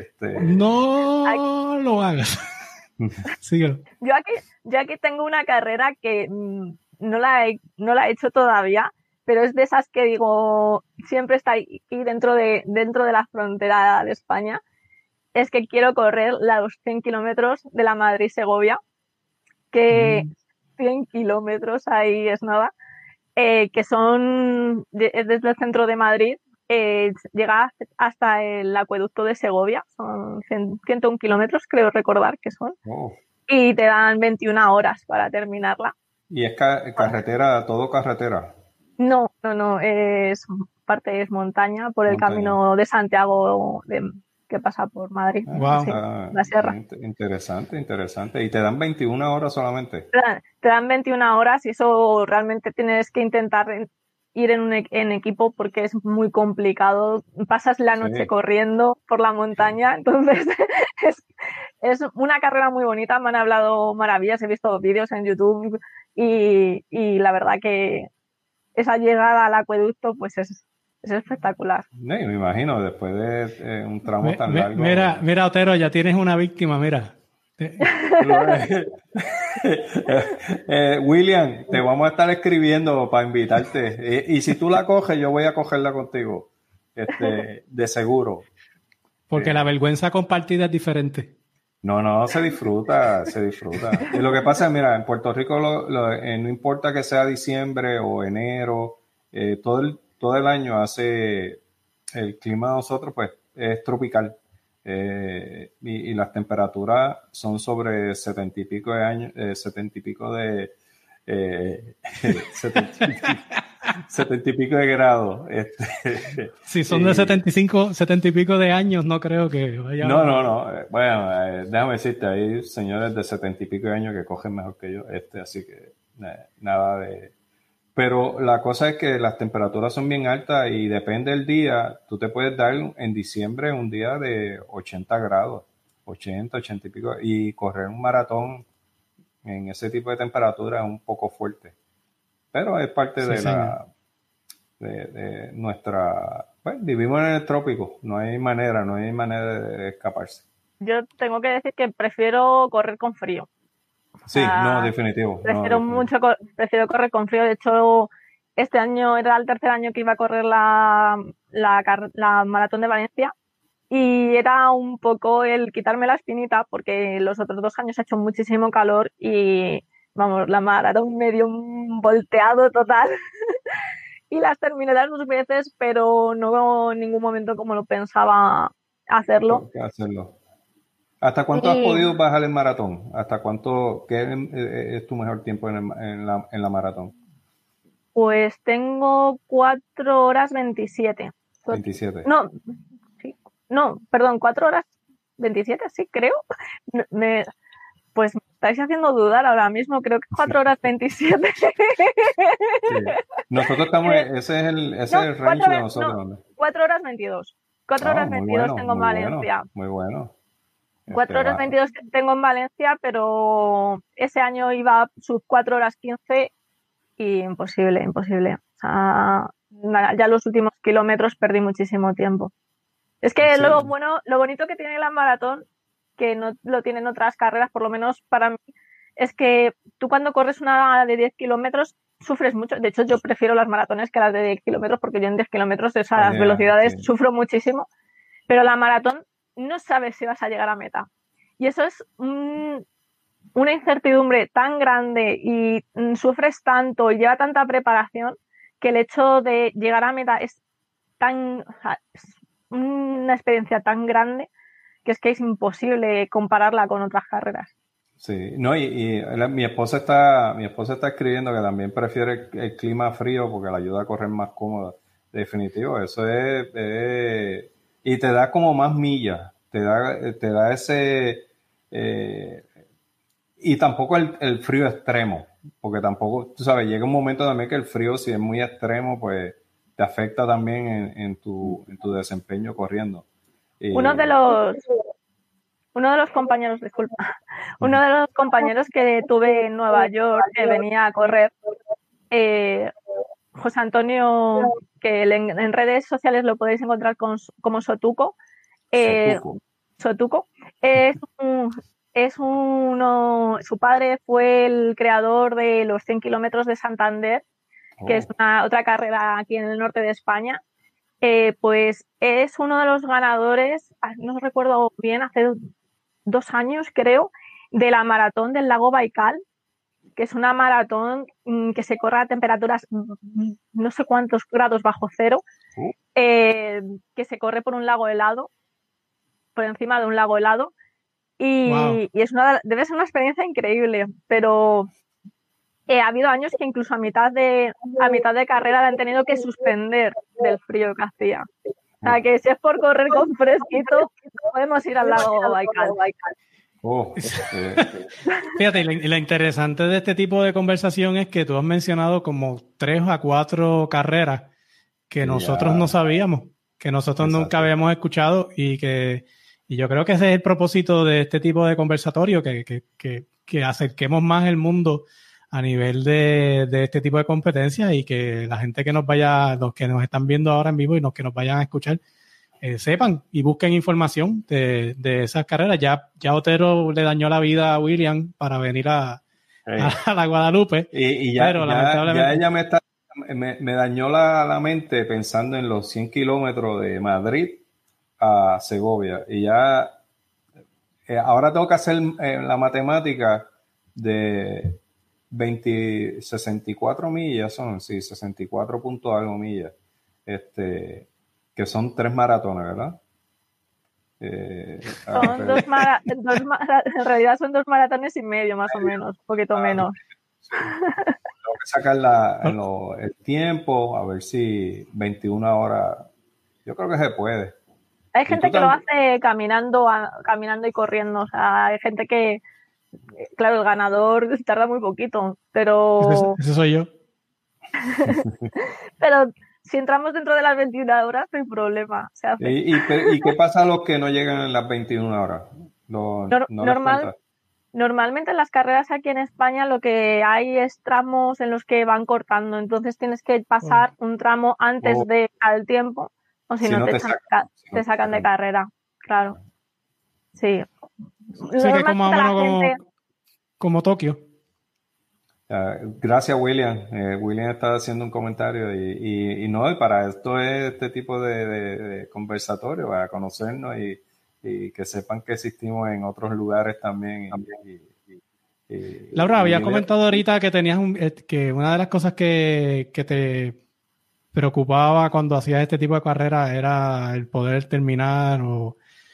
No lo hagas. Síguelo. Yo aquí tengo una carrera que no la he hecho todavía, pero es de esas que digo, siempre está aquí dentro de la frontera de España. Es que quiero correr los 100 kilómetros de la Madrid-Segovia, que 100 kilómetros ahí es nada, que son desde el centro de Madrid, llega hasta el acueducto de Segovia, son 101 kilómetros, creo recordar que son, y te dan 21 horas para terminarla. ¿Y es carretera, todo carretera? No, es montaña por el camino de Santiago que pasa por Madrid. Wow. La sierra. Interesante. ¿Y te dan 21 horas solamente? Te dan 21 horas y eso realmente tienes que intentar ir en equipo porque es muy complicado. Pasas la noche corriendo por la montaña, entonces es una carrera muy bonita. Me han hablado maravillas, he visto vídeos en YouTube y la verdad que esa llegada al acueducto pues es espectacular. Me imagino, después de un tramo tan largo. Mira, Otero, ya tienes una víctima, mira. William, te vamos a estar escribiendo para invitarte. Y si tú la coges, yo voy a cogerla contigo. De seguro. Porque la vergüenza compartida es diferente. No, se disfruta. Y lo que pasa es, mira, en Puerto Rico no importa que sea diciembre o enero, todo el año hace el clima de nosotros, pues es tropical. Y las temperaturas son sobre 70 y pico de años, 70 y pico de 70 y pico de grados. Si son de 70 y pico de años, no creo que vaya. No. Bueno, déjame decirte, hay señores de 70 y pico de años que cogen mejor que yo, así que nada de. Pero la cosa es que las temperaturas son bien altas y depende del día. Tú te puedes dar en diciembre un día de 80 grados, 80 y pico, y correr un maratón en ese tipo de temperatura es un poco fuerte. Pero es parte de nuestra. Bueno, vivimos en el trópico, no hay manera de escaparse. Yo tengo que decir que prefiero correr con frío. Sí, definitivo. Prefiero correr con frío. De hecho, este año era el tercer año que iba a correr la maratón de Valencia y era un poco el quitarme la espinita porque los otros 2 años ha hecho muchísimo calor y vamos, la maratón me dio un volteado total y las terminé las 2 veces, pero no en ningún momento como lo pensaba hacerlo. Tengo que hacerlo. ¿Hasta cuánto has podido bajar el maratón? ¿Hasta cuánto? ¿Qué es tu mejor tiempo en la maratón? Pues tengo 4 horas 27. 27. No, perdón, 4 horas 27, sí, creo. Pues me estáis haciendo dudar ahora mismo, creo que 4 horas 27. Sí. Nosotros estamos, ese es el range de nosotros. No, 4 horas 22. 4 horas 22 tengo en Valencia. Muy bueno. 4 horas 22 tengo en Valencia, pero ese año iba sub 4 horas 15 y imposible. O sea, ya los últimos kilómetros perdí muchísimo tiempo. Es que sí. Lo bonito que tiene la maratón, que no lo tienen otras carreras, por lo menos para mí, es que tú cuando corres una de 10 kilómetros sufres mucho. De hecho, yo prefiero las maratones que las de 10 kilómetros porque yo en 10 kilómetros esas velocidades sufro muchísimo. Pero la maratón no sabes si vas a llegar a meta. Y eso es una incertidumbre tan grande y sufres tanto y lleva tanta preparación que el hecho de llegar a meta es una experiencia tan grande que es imposible compararla con otras carreras. Sí, no, y mi esposa está escribiendo que también prefiere el clima frío porque la ayuda a correr más cómoda. Definitivo, eso es y te da como más millas, te da ese y tampoco el frío extremo, porque tampoco, tú sabes, llega un momento también que el frío, si es muy extremo, pues te afecta también en tu desempeño corriendo. Uno de los compañeros, disculpa, uno de los compañeros que tuve en Nueva York que venía a correr, José Antonio, que en redes sociales lo podéis encontrar como Sotuco. Sotuco su padre fue el creador de los 100 kilómetros de Santander, que es otra carrera aquí en el norte de España. Pues es uno de los ganadores, no recuerdo bien, hace 2 años creo, de la maratón del lago Baikal, que es una maratón que se corre a temperaturas no sé cuántos grados bajo cero, que se corre por un lago helado, por encima de un lago helado, y debe ser una experiencia increíble, pero ha habido años que incluso a mitad de carrera la han tenido que suspender del frío que hacía. O sea, que si es por correr con fresquito, podemos ir al lago Baikal. Fíjate, y lo interesante de este tipo de conversación es que tú has mencionado como 3 a 4 carreras que nosotros no sabíamos, que nosotros nunca habíamos escuchado y yo creo que ese es el propósito de este tipo de conversatorio, que acerquemos más el mundo a nivel de este tipo de competencias y que la gente que los que nos están viendo ahora en vivo y los que nos vayan a escuchar, sepan y busquen información de esas carreras. Ya Otero le dañó la vida a William para venir a la Guadalupe. Y ya, pero lamentablemente ya ella me dañó la mente pensando en los 100 kilómetros de Madrid a Segovia. Y ya ahora tengo que hacer la matemática de 64 millas, 64 puntos algo millas. Que son 3 maratones, ¿verdad? Son en realidad son 2 maratones y medio, más o menos, un poquito menos. Tengo que sacar el tiempo, a ver si 21 horas, yo creo que se puede. Hay gente que lo hace caminando y corriendo, o sea, hay gente que, claro, el ganador tarda muy poquito, pero... Ese soy yo. Pero si entramos dentro de las 21 horas, no hay problema. Se hace. ¿Y qué pasa a los que no llegan en las 21 horas? Normalmente en las carreras aquí en España lo que hay es tramos en los que van cortando, entonces tienes que pasar un tramo antes al tiempo, o si no te sacan de carrera, claro. Sí. Sí, que como Tokio. Gracias, William. William está haciendo un comentario y para esto es este tipo de conversatorio, para conocernos y que sepan que existimos en otros lugares también. Laura, habías comentado ahorita que tenías que una de las cosas que te preocupaba cuando hacías este tipo de carreras era el poder terminar o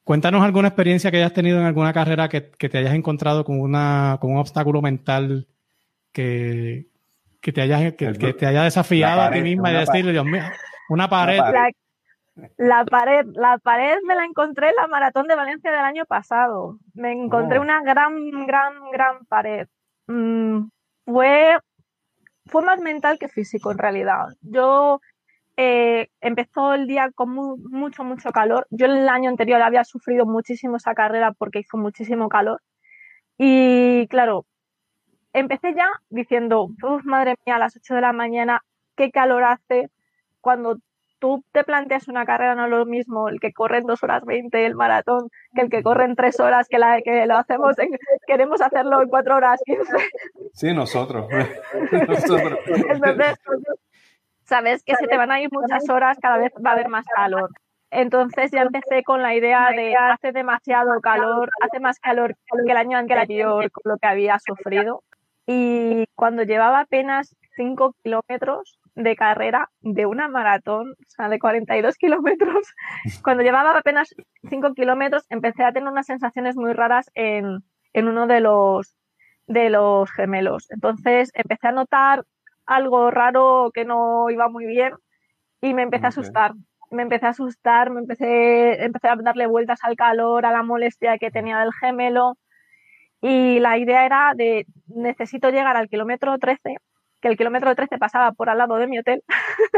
Cuéntanos alguna experiencia que hayas tenido en alguna carrera que te hayas encontrado con un obstáculo mental que te haya desafiado a ti misma y decirle, Dios mío, una pared. La pared me la encontré en la maratón de Valencia del año pasado. Me encontré una gran pared. Fue más mental que físico en realidad. Yo empezó el día con mucho calor. Yo el año anterior había sufrido muchísimo esa carrera porque hizo muchísimo calor. Y claro, empecé ya diciendo, madre mía, a las 8 de la mañana, qué calor hace. Cuando tú te planteas una carrera, no es lo mismo el que corre en 2 horas 20 el maratón que el que corre en 3 horas, que lo hacemos, queremos hacerlo en 4 horas 15. Sí, nosotros. Entonces, sabes que se te van a ir muchas horas, cada vez va a haber más calor. Entonces ya empecé con la idea de hace demasiado calor, hace más calor que el año anterior con lo que había sufrido. Y cuando llevaba apenas 5 kilómetros de carrera de una maratón, o sea, de 42 kilómetros, cuando llevaba apenas 5 kilómetros empecé a tener unas sensaciones muy raras en uno de los gemelos. Entonces empecé a notar algo raro que no iba muy bien y me empecé a asustar. Empecé a darle vueltas al calor, a la molestia que tenía del gemelo, y la idea era necesito llegar al kilómetro 13, que el kilómetro 13 pasaba por al lado de mi hotel.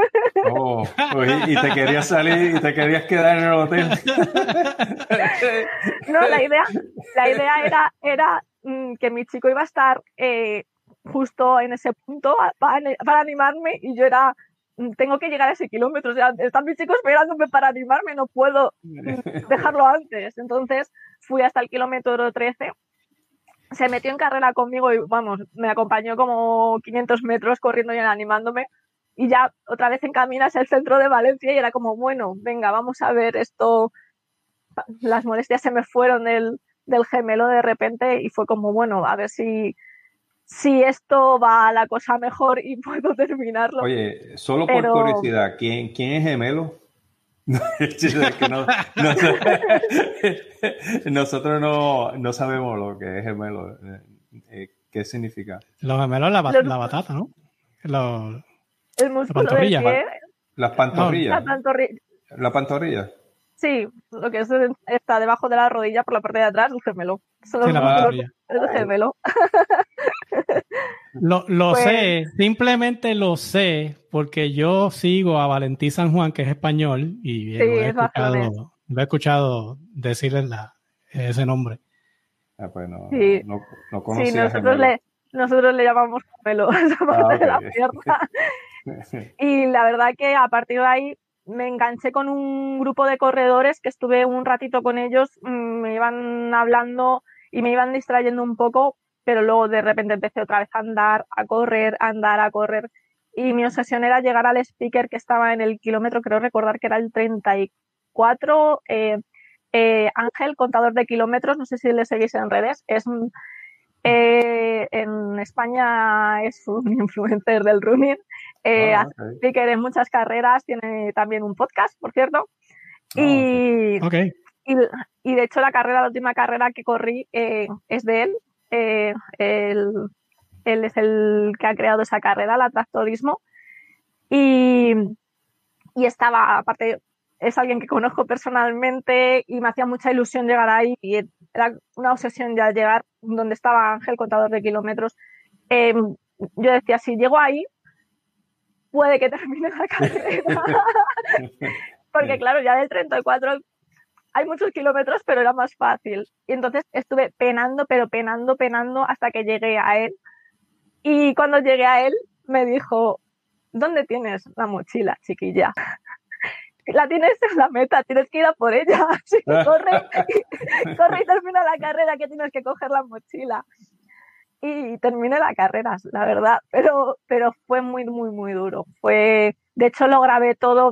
Y te querías salir y te querías quedar en el hotel. No, la idea era que mi chico iba a estar justo en ese punto para animarme, y yo tengo que llegar a ese kilómetro, o sea, está mi chico esperándome para animarme, no puedo dejarlo antes. Entonces fui hasta el kilómetro 13, se metió en carrera conmigo y vamos, me acompañó como 500 metros corriendo y animándome, y ya otra vez encaminas el centro de Valencia y era como, bueno, venga, vamos a ver esto. Las molestias se me fueron del gemelo de repente y fue como, bueno, a ver si esto va a la cosa mejor y puedo terminarlo. Oye, solo por curiosidad, ¿quién es gemelo? Nosotros no sabemos lo que es gemelo. ¿Qué significa? Los gemelos, la batata, ¿no? El músculo del pie. Las pantorrillas. La pantorrilla. Sí, lo que está debajo de la rodilla por la parte de atrás, el gemelo. Son los músculos del gemelo. Lo sé, simplemente lo sé porque yo sigo a Valentín San Juan, que es español, y lo he escuchado decirle ese nombre. Pues no Sí, conocía. nosotros le llamamos gemelo a esa parte de la pierna. Y la verdad que a partir de ahí me enganché con un grupo de corredores que estuve un ratito con ellos, me iban hablando y me iban distrayendo un poco, pero luego de repente empecé otra vez a andar, a correr, y mi obsesión era llegar al speaker que estaba en el kilómetro, creo recordar que era el 34, Ángel, contador de kilómetros, no sé si le seguís en redes, en España es un influencer del running, hace speaker en muchas carreras, tiene también un podcast, por cierto, y de hecho la última carrera que corrí es de él. Él es el que ha creado esa carrera, la Tractorismo, y estaba, aparte, es alguien que conozco personalmente y me hacía mucha ilusión llegar ahí, y era una obsesión ya llegar donde estaba Ángel, contador de kilómetros. Yo decía, si llego ahí, puede que termine la carrera. Porque claro, ya del 34 hay muchos kilómetros, pero era más fácil. Y entonces estuve penando hasta que llegué a él. Y cuando llegué a él, me dijo, ¿dónde tienes la mochila, chiquilla? La tienes en la meta, tienes que ir a por ella. Así que corre y termina la carrera, que tienes que coger la mochila. Y terminé la carrera, la verdad. Pero fue muy duro. De hecho, lo grabé todo.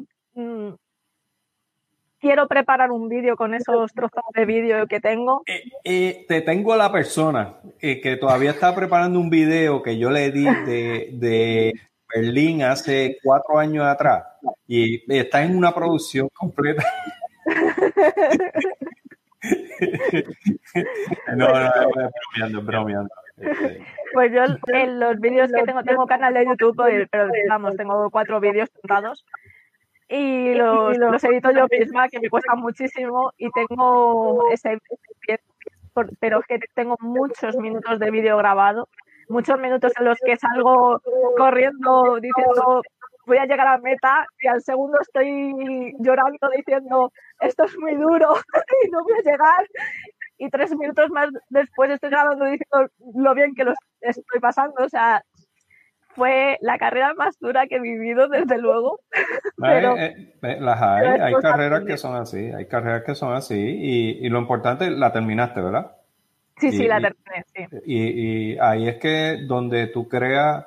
Quiero preparar un vídeo con esos trozos de vídeo que tengo. Te tengo a la persona que todavía está preparando un vídeo que yo le di de Berlín hace 4 años atrás, y está en una producción completa. No, es bromeando. Pues yo en los vídeos que tengo canal de YouTube, pero vamos, tengo 4 vídeos contados y los edito yo misma, que me cuesta muchísimo, y tengo pero es que tengo muchos minutos de vídeo grabado, muchos minutos en los que salgo corriendo diciendo voy a llegar a meta, y al segundo estoy llorando diciendo esto es muy duro y no voy a llegar, y 3 minutos más después estoy grabando diciendo lo bien que lo estoy pasando. O sea, fue la carrera más dura que he vivido, desde luego. Pero hay carreras que son así, y lo importante, la terminaste, ¿verdad? Sí, la terminé, sí. Y ahí es que donde tú creas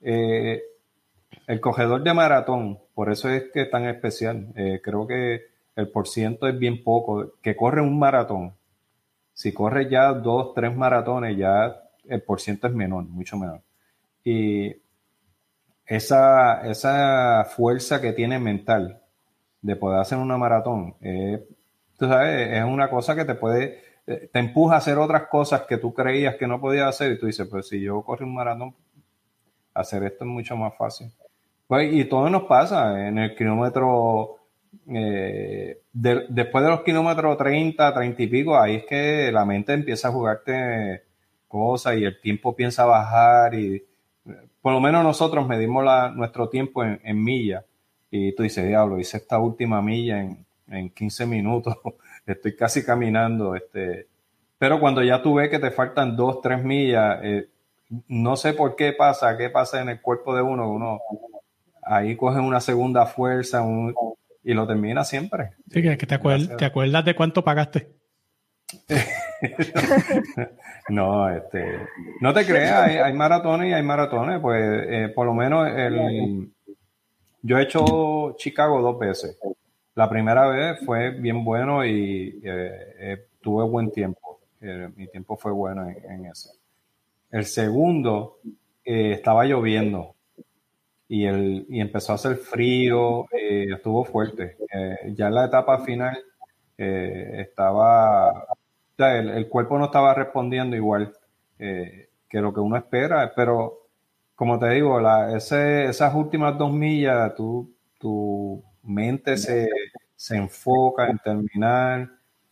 el corredor de maratón, por eso es que es tan especial. Creo que el porciento es bien poco, que corre un maratón. Si corre ya 2, 3 maratones, ya el porciento es menor, mucho menor. Y esa fuerza que tiene mental de poder hacer una maratón, tú sabes, es una cosa que te empuja a hacer otras cosas que tú creías que no podías hacer, y tú dices, pues si yo corro un maratón, hacer esto es mucho más fácil. Pues, y todo nos pasa en el kilómetro, después de los kilómetros 30 y pico, ahí es que la mente empieza a jugarte cosas y el tiempo piensa a bajar, y por lo menos nosotros medimos nuestro tiempo en millas, y tú dices, diablo, hice esta última milla en 15 minutos, estoy casi caminando, pero cuando ya tú ves que te faltan 2, 3 millas, no sé por qué pasa en el cuerpo de uno ahí coge una segunda fuerza y lo termina siempre. Sí, que te acuerdas de cuánto pagaste. No, no te creas, hay maratones y hay maratones, pues por lo menos yo he hecho Chicago 2 veces. La primera vez fue bien bueno y tuve buen tiempo. Mi tiempo fue bueno en eso. El segundo, estaba lloviendo y empezó a hacer frío, estuvo fuerte. Ya en la etapa final el cuerpo no estaba respondiendo igual que lo que uno espera, pero como te digo, esas últimas 2 millas, tu mente se enfoca en terminar.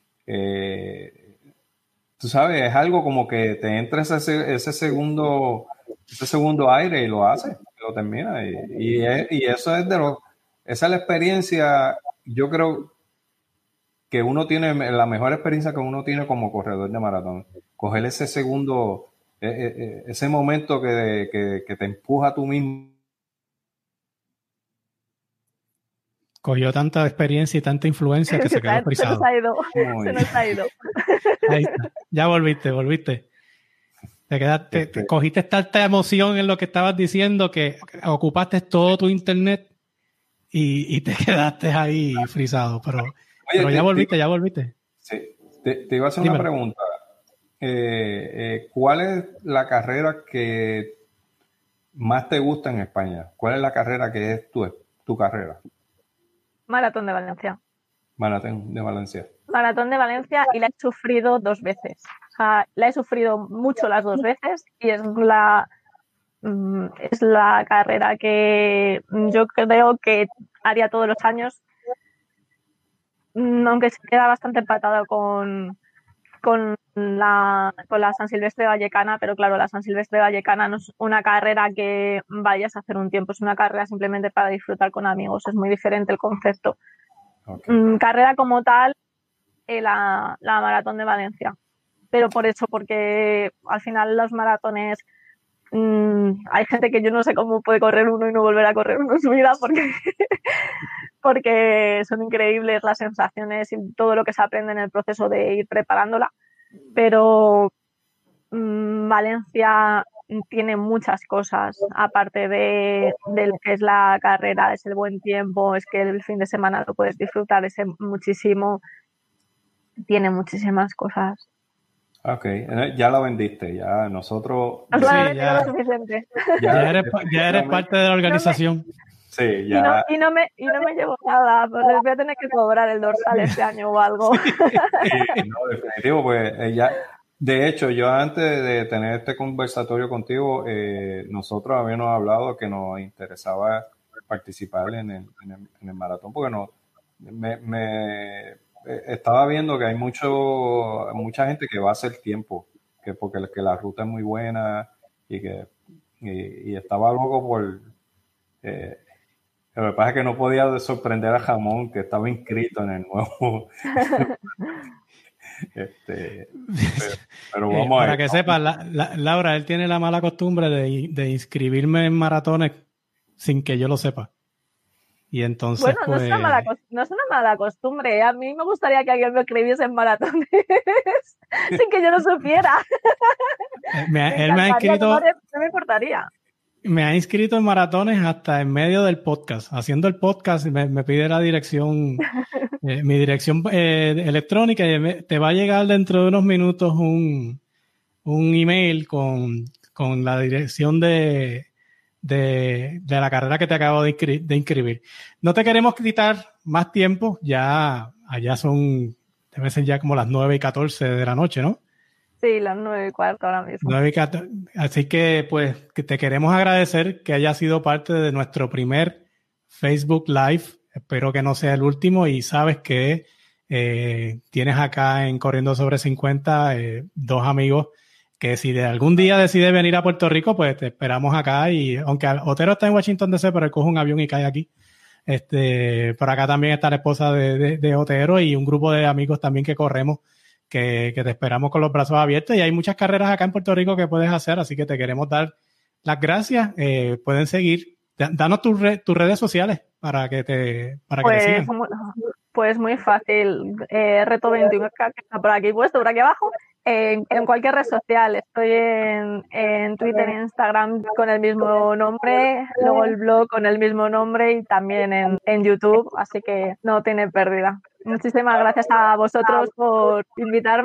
Tú sabes, es algo como que te entra ese segundo aire y lo hace, lo termina. Y eso esa es la experiencia, yo creo que uno tiene, la mejor experiencia que uno tiene como corredor de maratón. Coger ese segundo, ese momento que te empuja a tú mismo. Cogió tanta experiencia y tanta influencia que se quedó frisado. Se nos ha ido. Ahí está. Ya volviste. Cogiste tanta emoción en lo que estabas diciendo que ocupaste todo tu internet y te quedaste ahí frisado. Pero ya volviste. Sí, te iba a hacer una pregunta. ¿Cuál es la carrera que más te gusta en España? ¿Cuál es la carrera que es tu carrera? Maratón de Valencia. Maratón de Valencia. Maratón de Valencia, y la he sufrido 2 veces. O sea, la he sufrido mucho las 2 veces, y es la carrera que yo creo que haría todos los años, aunque se queda bastante empatada con la San Silvestre Vallecana, pero claro, la San Silvestre Vallecana no es una carrera que vayas a hacer un tiempo, es una carrera simplemente para disfrutar con amigos, es muy diferente el concepto. Okay. Carrera como tal, la Maratón de Valencia, pero porque al final los maratones, hay gente que yo no sé cómo puede correr uno y no volver a correr uno en su vida, porque son increíbles las sensaciones y todo lo que se aprende en el proceso de ir preparándola, pero Valencia tiene muchas cosas, aparte de lo que es la carrera, es el buen tiempo, es que el fin de semana lo puedes disfrutar muchísimo, tiene muchísimas cosas. Ok, ya la vendiste, ya nosotros... Lo suficiente. Ya eres parte de la organización. Sí, ya. Y no me llevo nada, pero les voy a tener que cobrar el dorsal este año o algo. Sí, no, definitivo, pues ya. De hecho, yo antes de tener este conversatorio contigo, nosotros habíamos hablado que nos interesaba participar en el maratón, porque estaba viendo que hay mucha gente que va a hacer tiempo, porque la ruta es muy buena y estaba loco por... eh, lo que pasa es que no podía sorprender a Jamón, que estaba inscrito en el nuevo. Este, pero vamos a Para ver. que sepas, Laura, él tiene la mala costumbre de inscribirme en maratones sin que yo lo sepa. Y entonces, Bueno, pues... no es una mala costumbre. A mí me gustaría que alguien me escribiese en maratones sin que yo lo supiera. él me ha inscrito... No me importaría. Me ha inscrito en maratones hasta en medio del podcast. Haciendo el podcast me pide la dirección, mi dirección electrónica y te va a llegar dentro de unos minutos un email con la dirección de la carrera que te acabo de inscribir. No te queremos quitar más tiempo. Ya allá debe ser ya como las 9:14 de la noche, ¿no? Sí, las 9:15 ahora mismo. 9:14. Así que, pues, que te queremos agradecer que hayas sido parte de nuestro primer Facebook Live. Espero que no sea el último y sabes que tienes acá en Corriendo sobre 50 dos amigos que si de algún día decides venir a Puerto Rico, pues te esperamos acá y aunque Otero está en Washington DC, pero él coge un avión y cae aquí. Por acá también está la esposa de Otero y un grupo de amigos también que corremos que te esperamos con los brazos abiertos y hay muchas carreras acá en Puerto Rico que puedes hacer, así que te queremos dar las gracias. Pueden seguir, danos tus redes sociales para que te sigan. Pues muy fácil. Reto 21 que está por aquí puesto, por aquí abajo. En cualquier red social. Estoy en Twitter e Instagram con el mismo nombre, luego el blog con el mismo nombre y también en YouTube, así que no tiene pérdida. Muchísimas gracias a vosotros por invitarme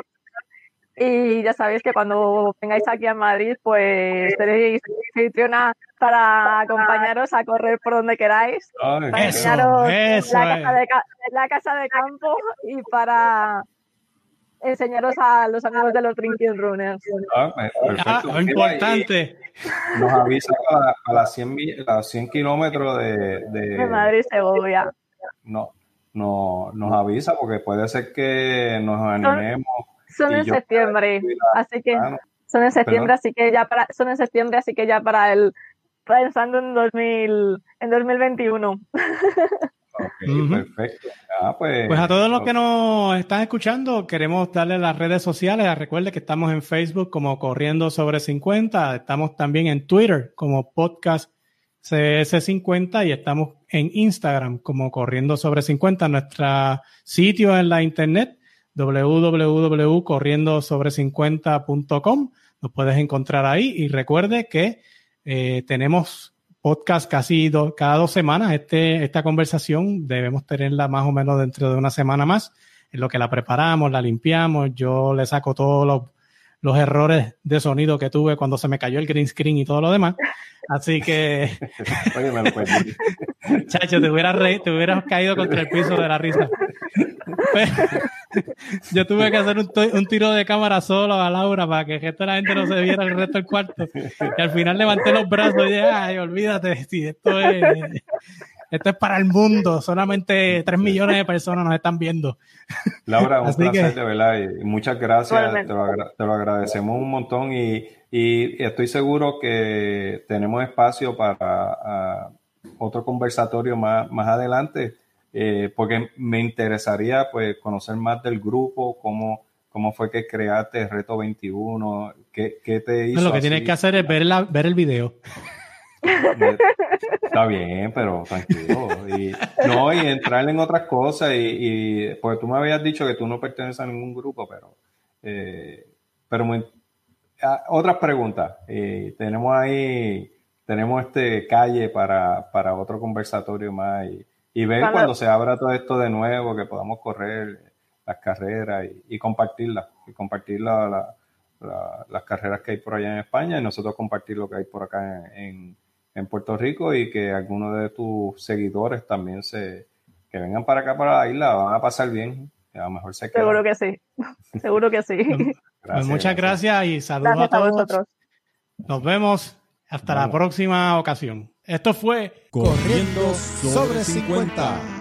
y ya sabéis que cuando vengáis aquí a Madrid, pues tenéis anfitriona para acompañaros a correr por donde queráis, para enseñaros la casa de campo y para enseñaros a los amigos de los Drinking Runners. Perfecto. Importante. Nos avisa a las 100 kilómetros de Madrid-Segovia. No, nos avisa porque puede ser que nos animemos. Son en septiembre, así que son en septiembre, así que ya para pensando en 2021. Ok, perfecto. Pues a todos los que nos están escuchando, queremos darle las redes sociales. Recuerde que estamos en Facebook como Corriendo sobre 50, estamos también en Twitter como Podcast CS50 y estamos en Instagram como Corriendo sobre 50. Nuestro sitio en la internet www.corriendosobre50.com. Nos puedes encontrar ahí y recuerde que tenemos podcast casi cada 2 semanas. Esta conversación debemos tenerla más o menos dentro de una semana más, en lo que la preparamos, la limpiamos, yo le saco todos los errores de sonido que tuve cuando se me cayó el green screen y todo lo demás. Así que oye, me lo perdí. Chacho, te hubieras caído contra el piso de la risa. Pero yo tuve que hacer un tiro de cámara solo a Laura para que el resto de la gente no se viera el resto del cuarto. Y al final levanté los brazos y dije, ay, olvídate, si esto es para el mundo, solamente 3 millones de personas nos están viendo. Laura, un placer, de verdad, y muchas gracias, te lo agradecemos un montón y estoy seguro que tenemos espacio para otro conversatorio más adelante, porque me interesaría pues conocer más del grupo, cómo fue que creaste el Reto 21, qué te hizo. Lo que tienes que hacer es ver el video. Está bien, pero tranquilo. Y entrar en otras cosas. Pues tú me habías dicho que tú no perteneces a ningún grupo, pero otras preguntas. Tenemos calle para otro conversatorio más y ver cuando se abra todo esto de nuevo, que podamos correr las carreras y compartirlas. Y compartir las carreras que hay por allá en España y nosotros compartir lo que hay por acá en en Puerto Rico y que algunos de tus seguidores también que vengan para acá, para la isla, van a pasar bien. A lo mejor se quedan. Seguro que sí. Seguro que sí. Pues muchas gracias y saludos Gracias a todos. vosotros. Nos vemos hasta la próxima ocasión. Esto fue Corriendo sobre 50.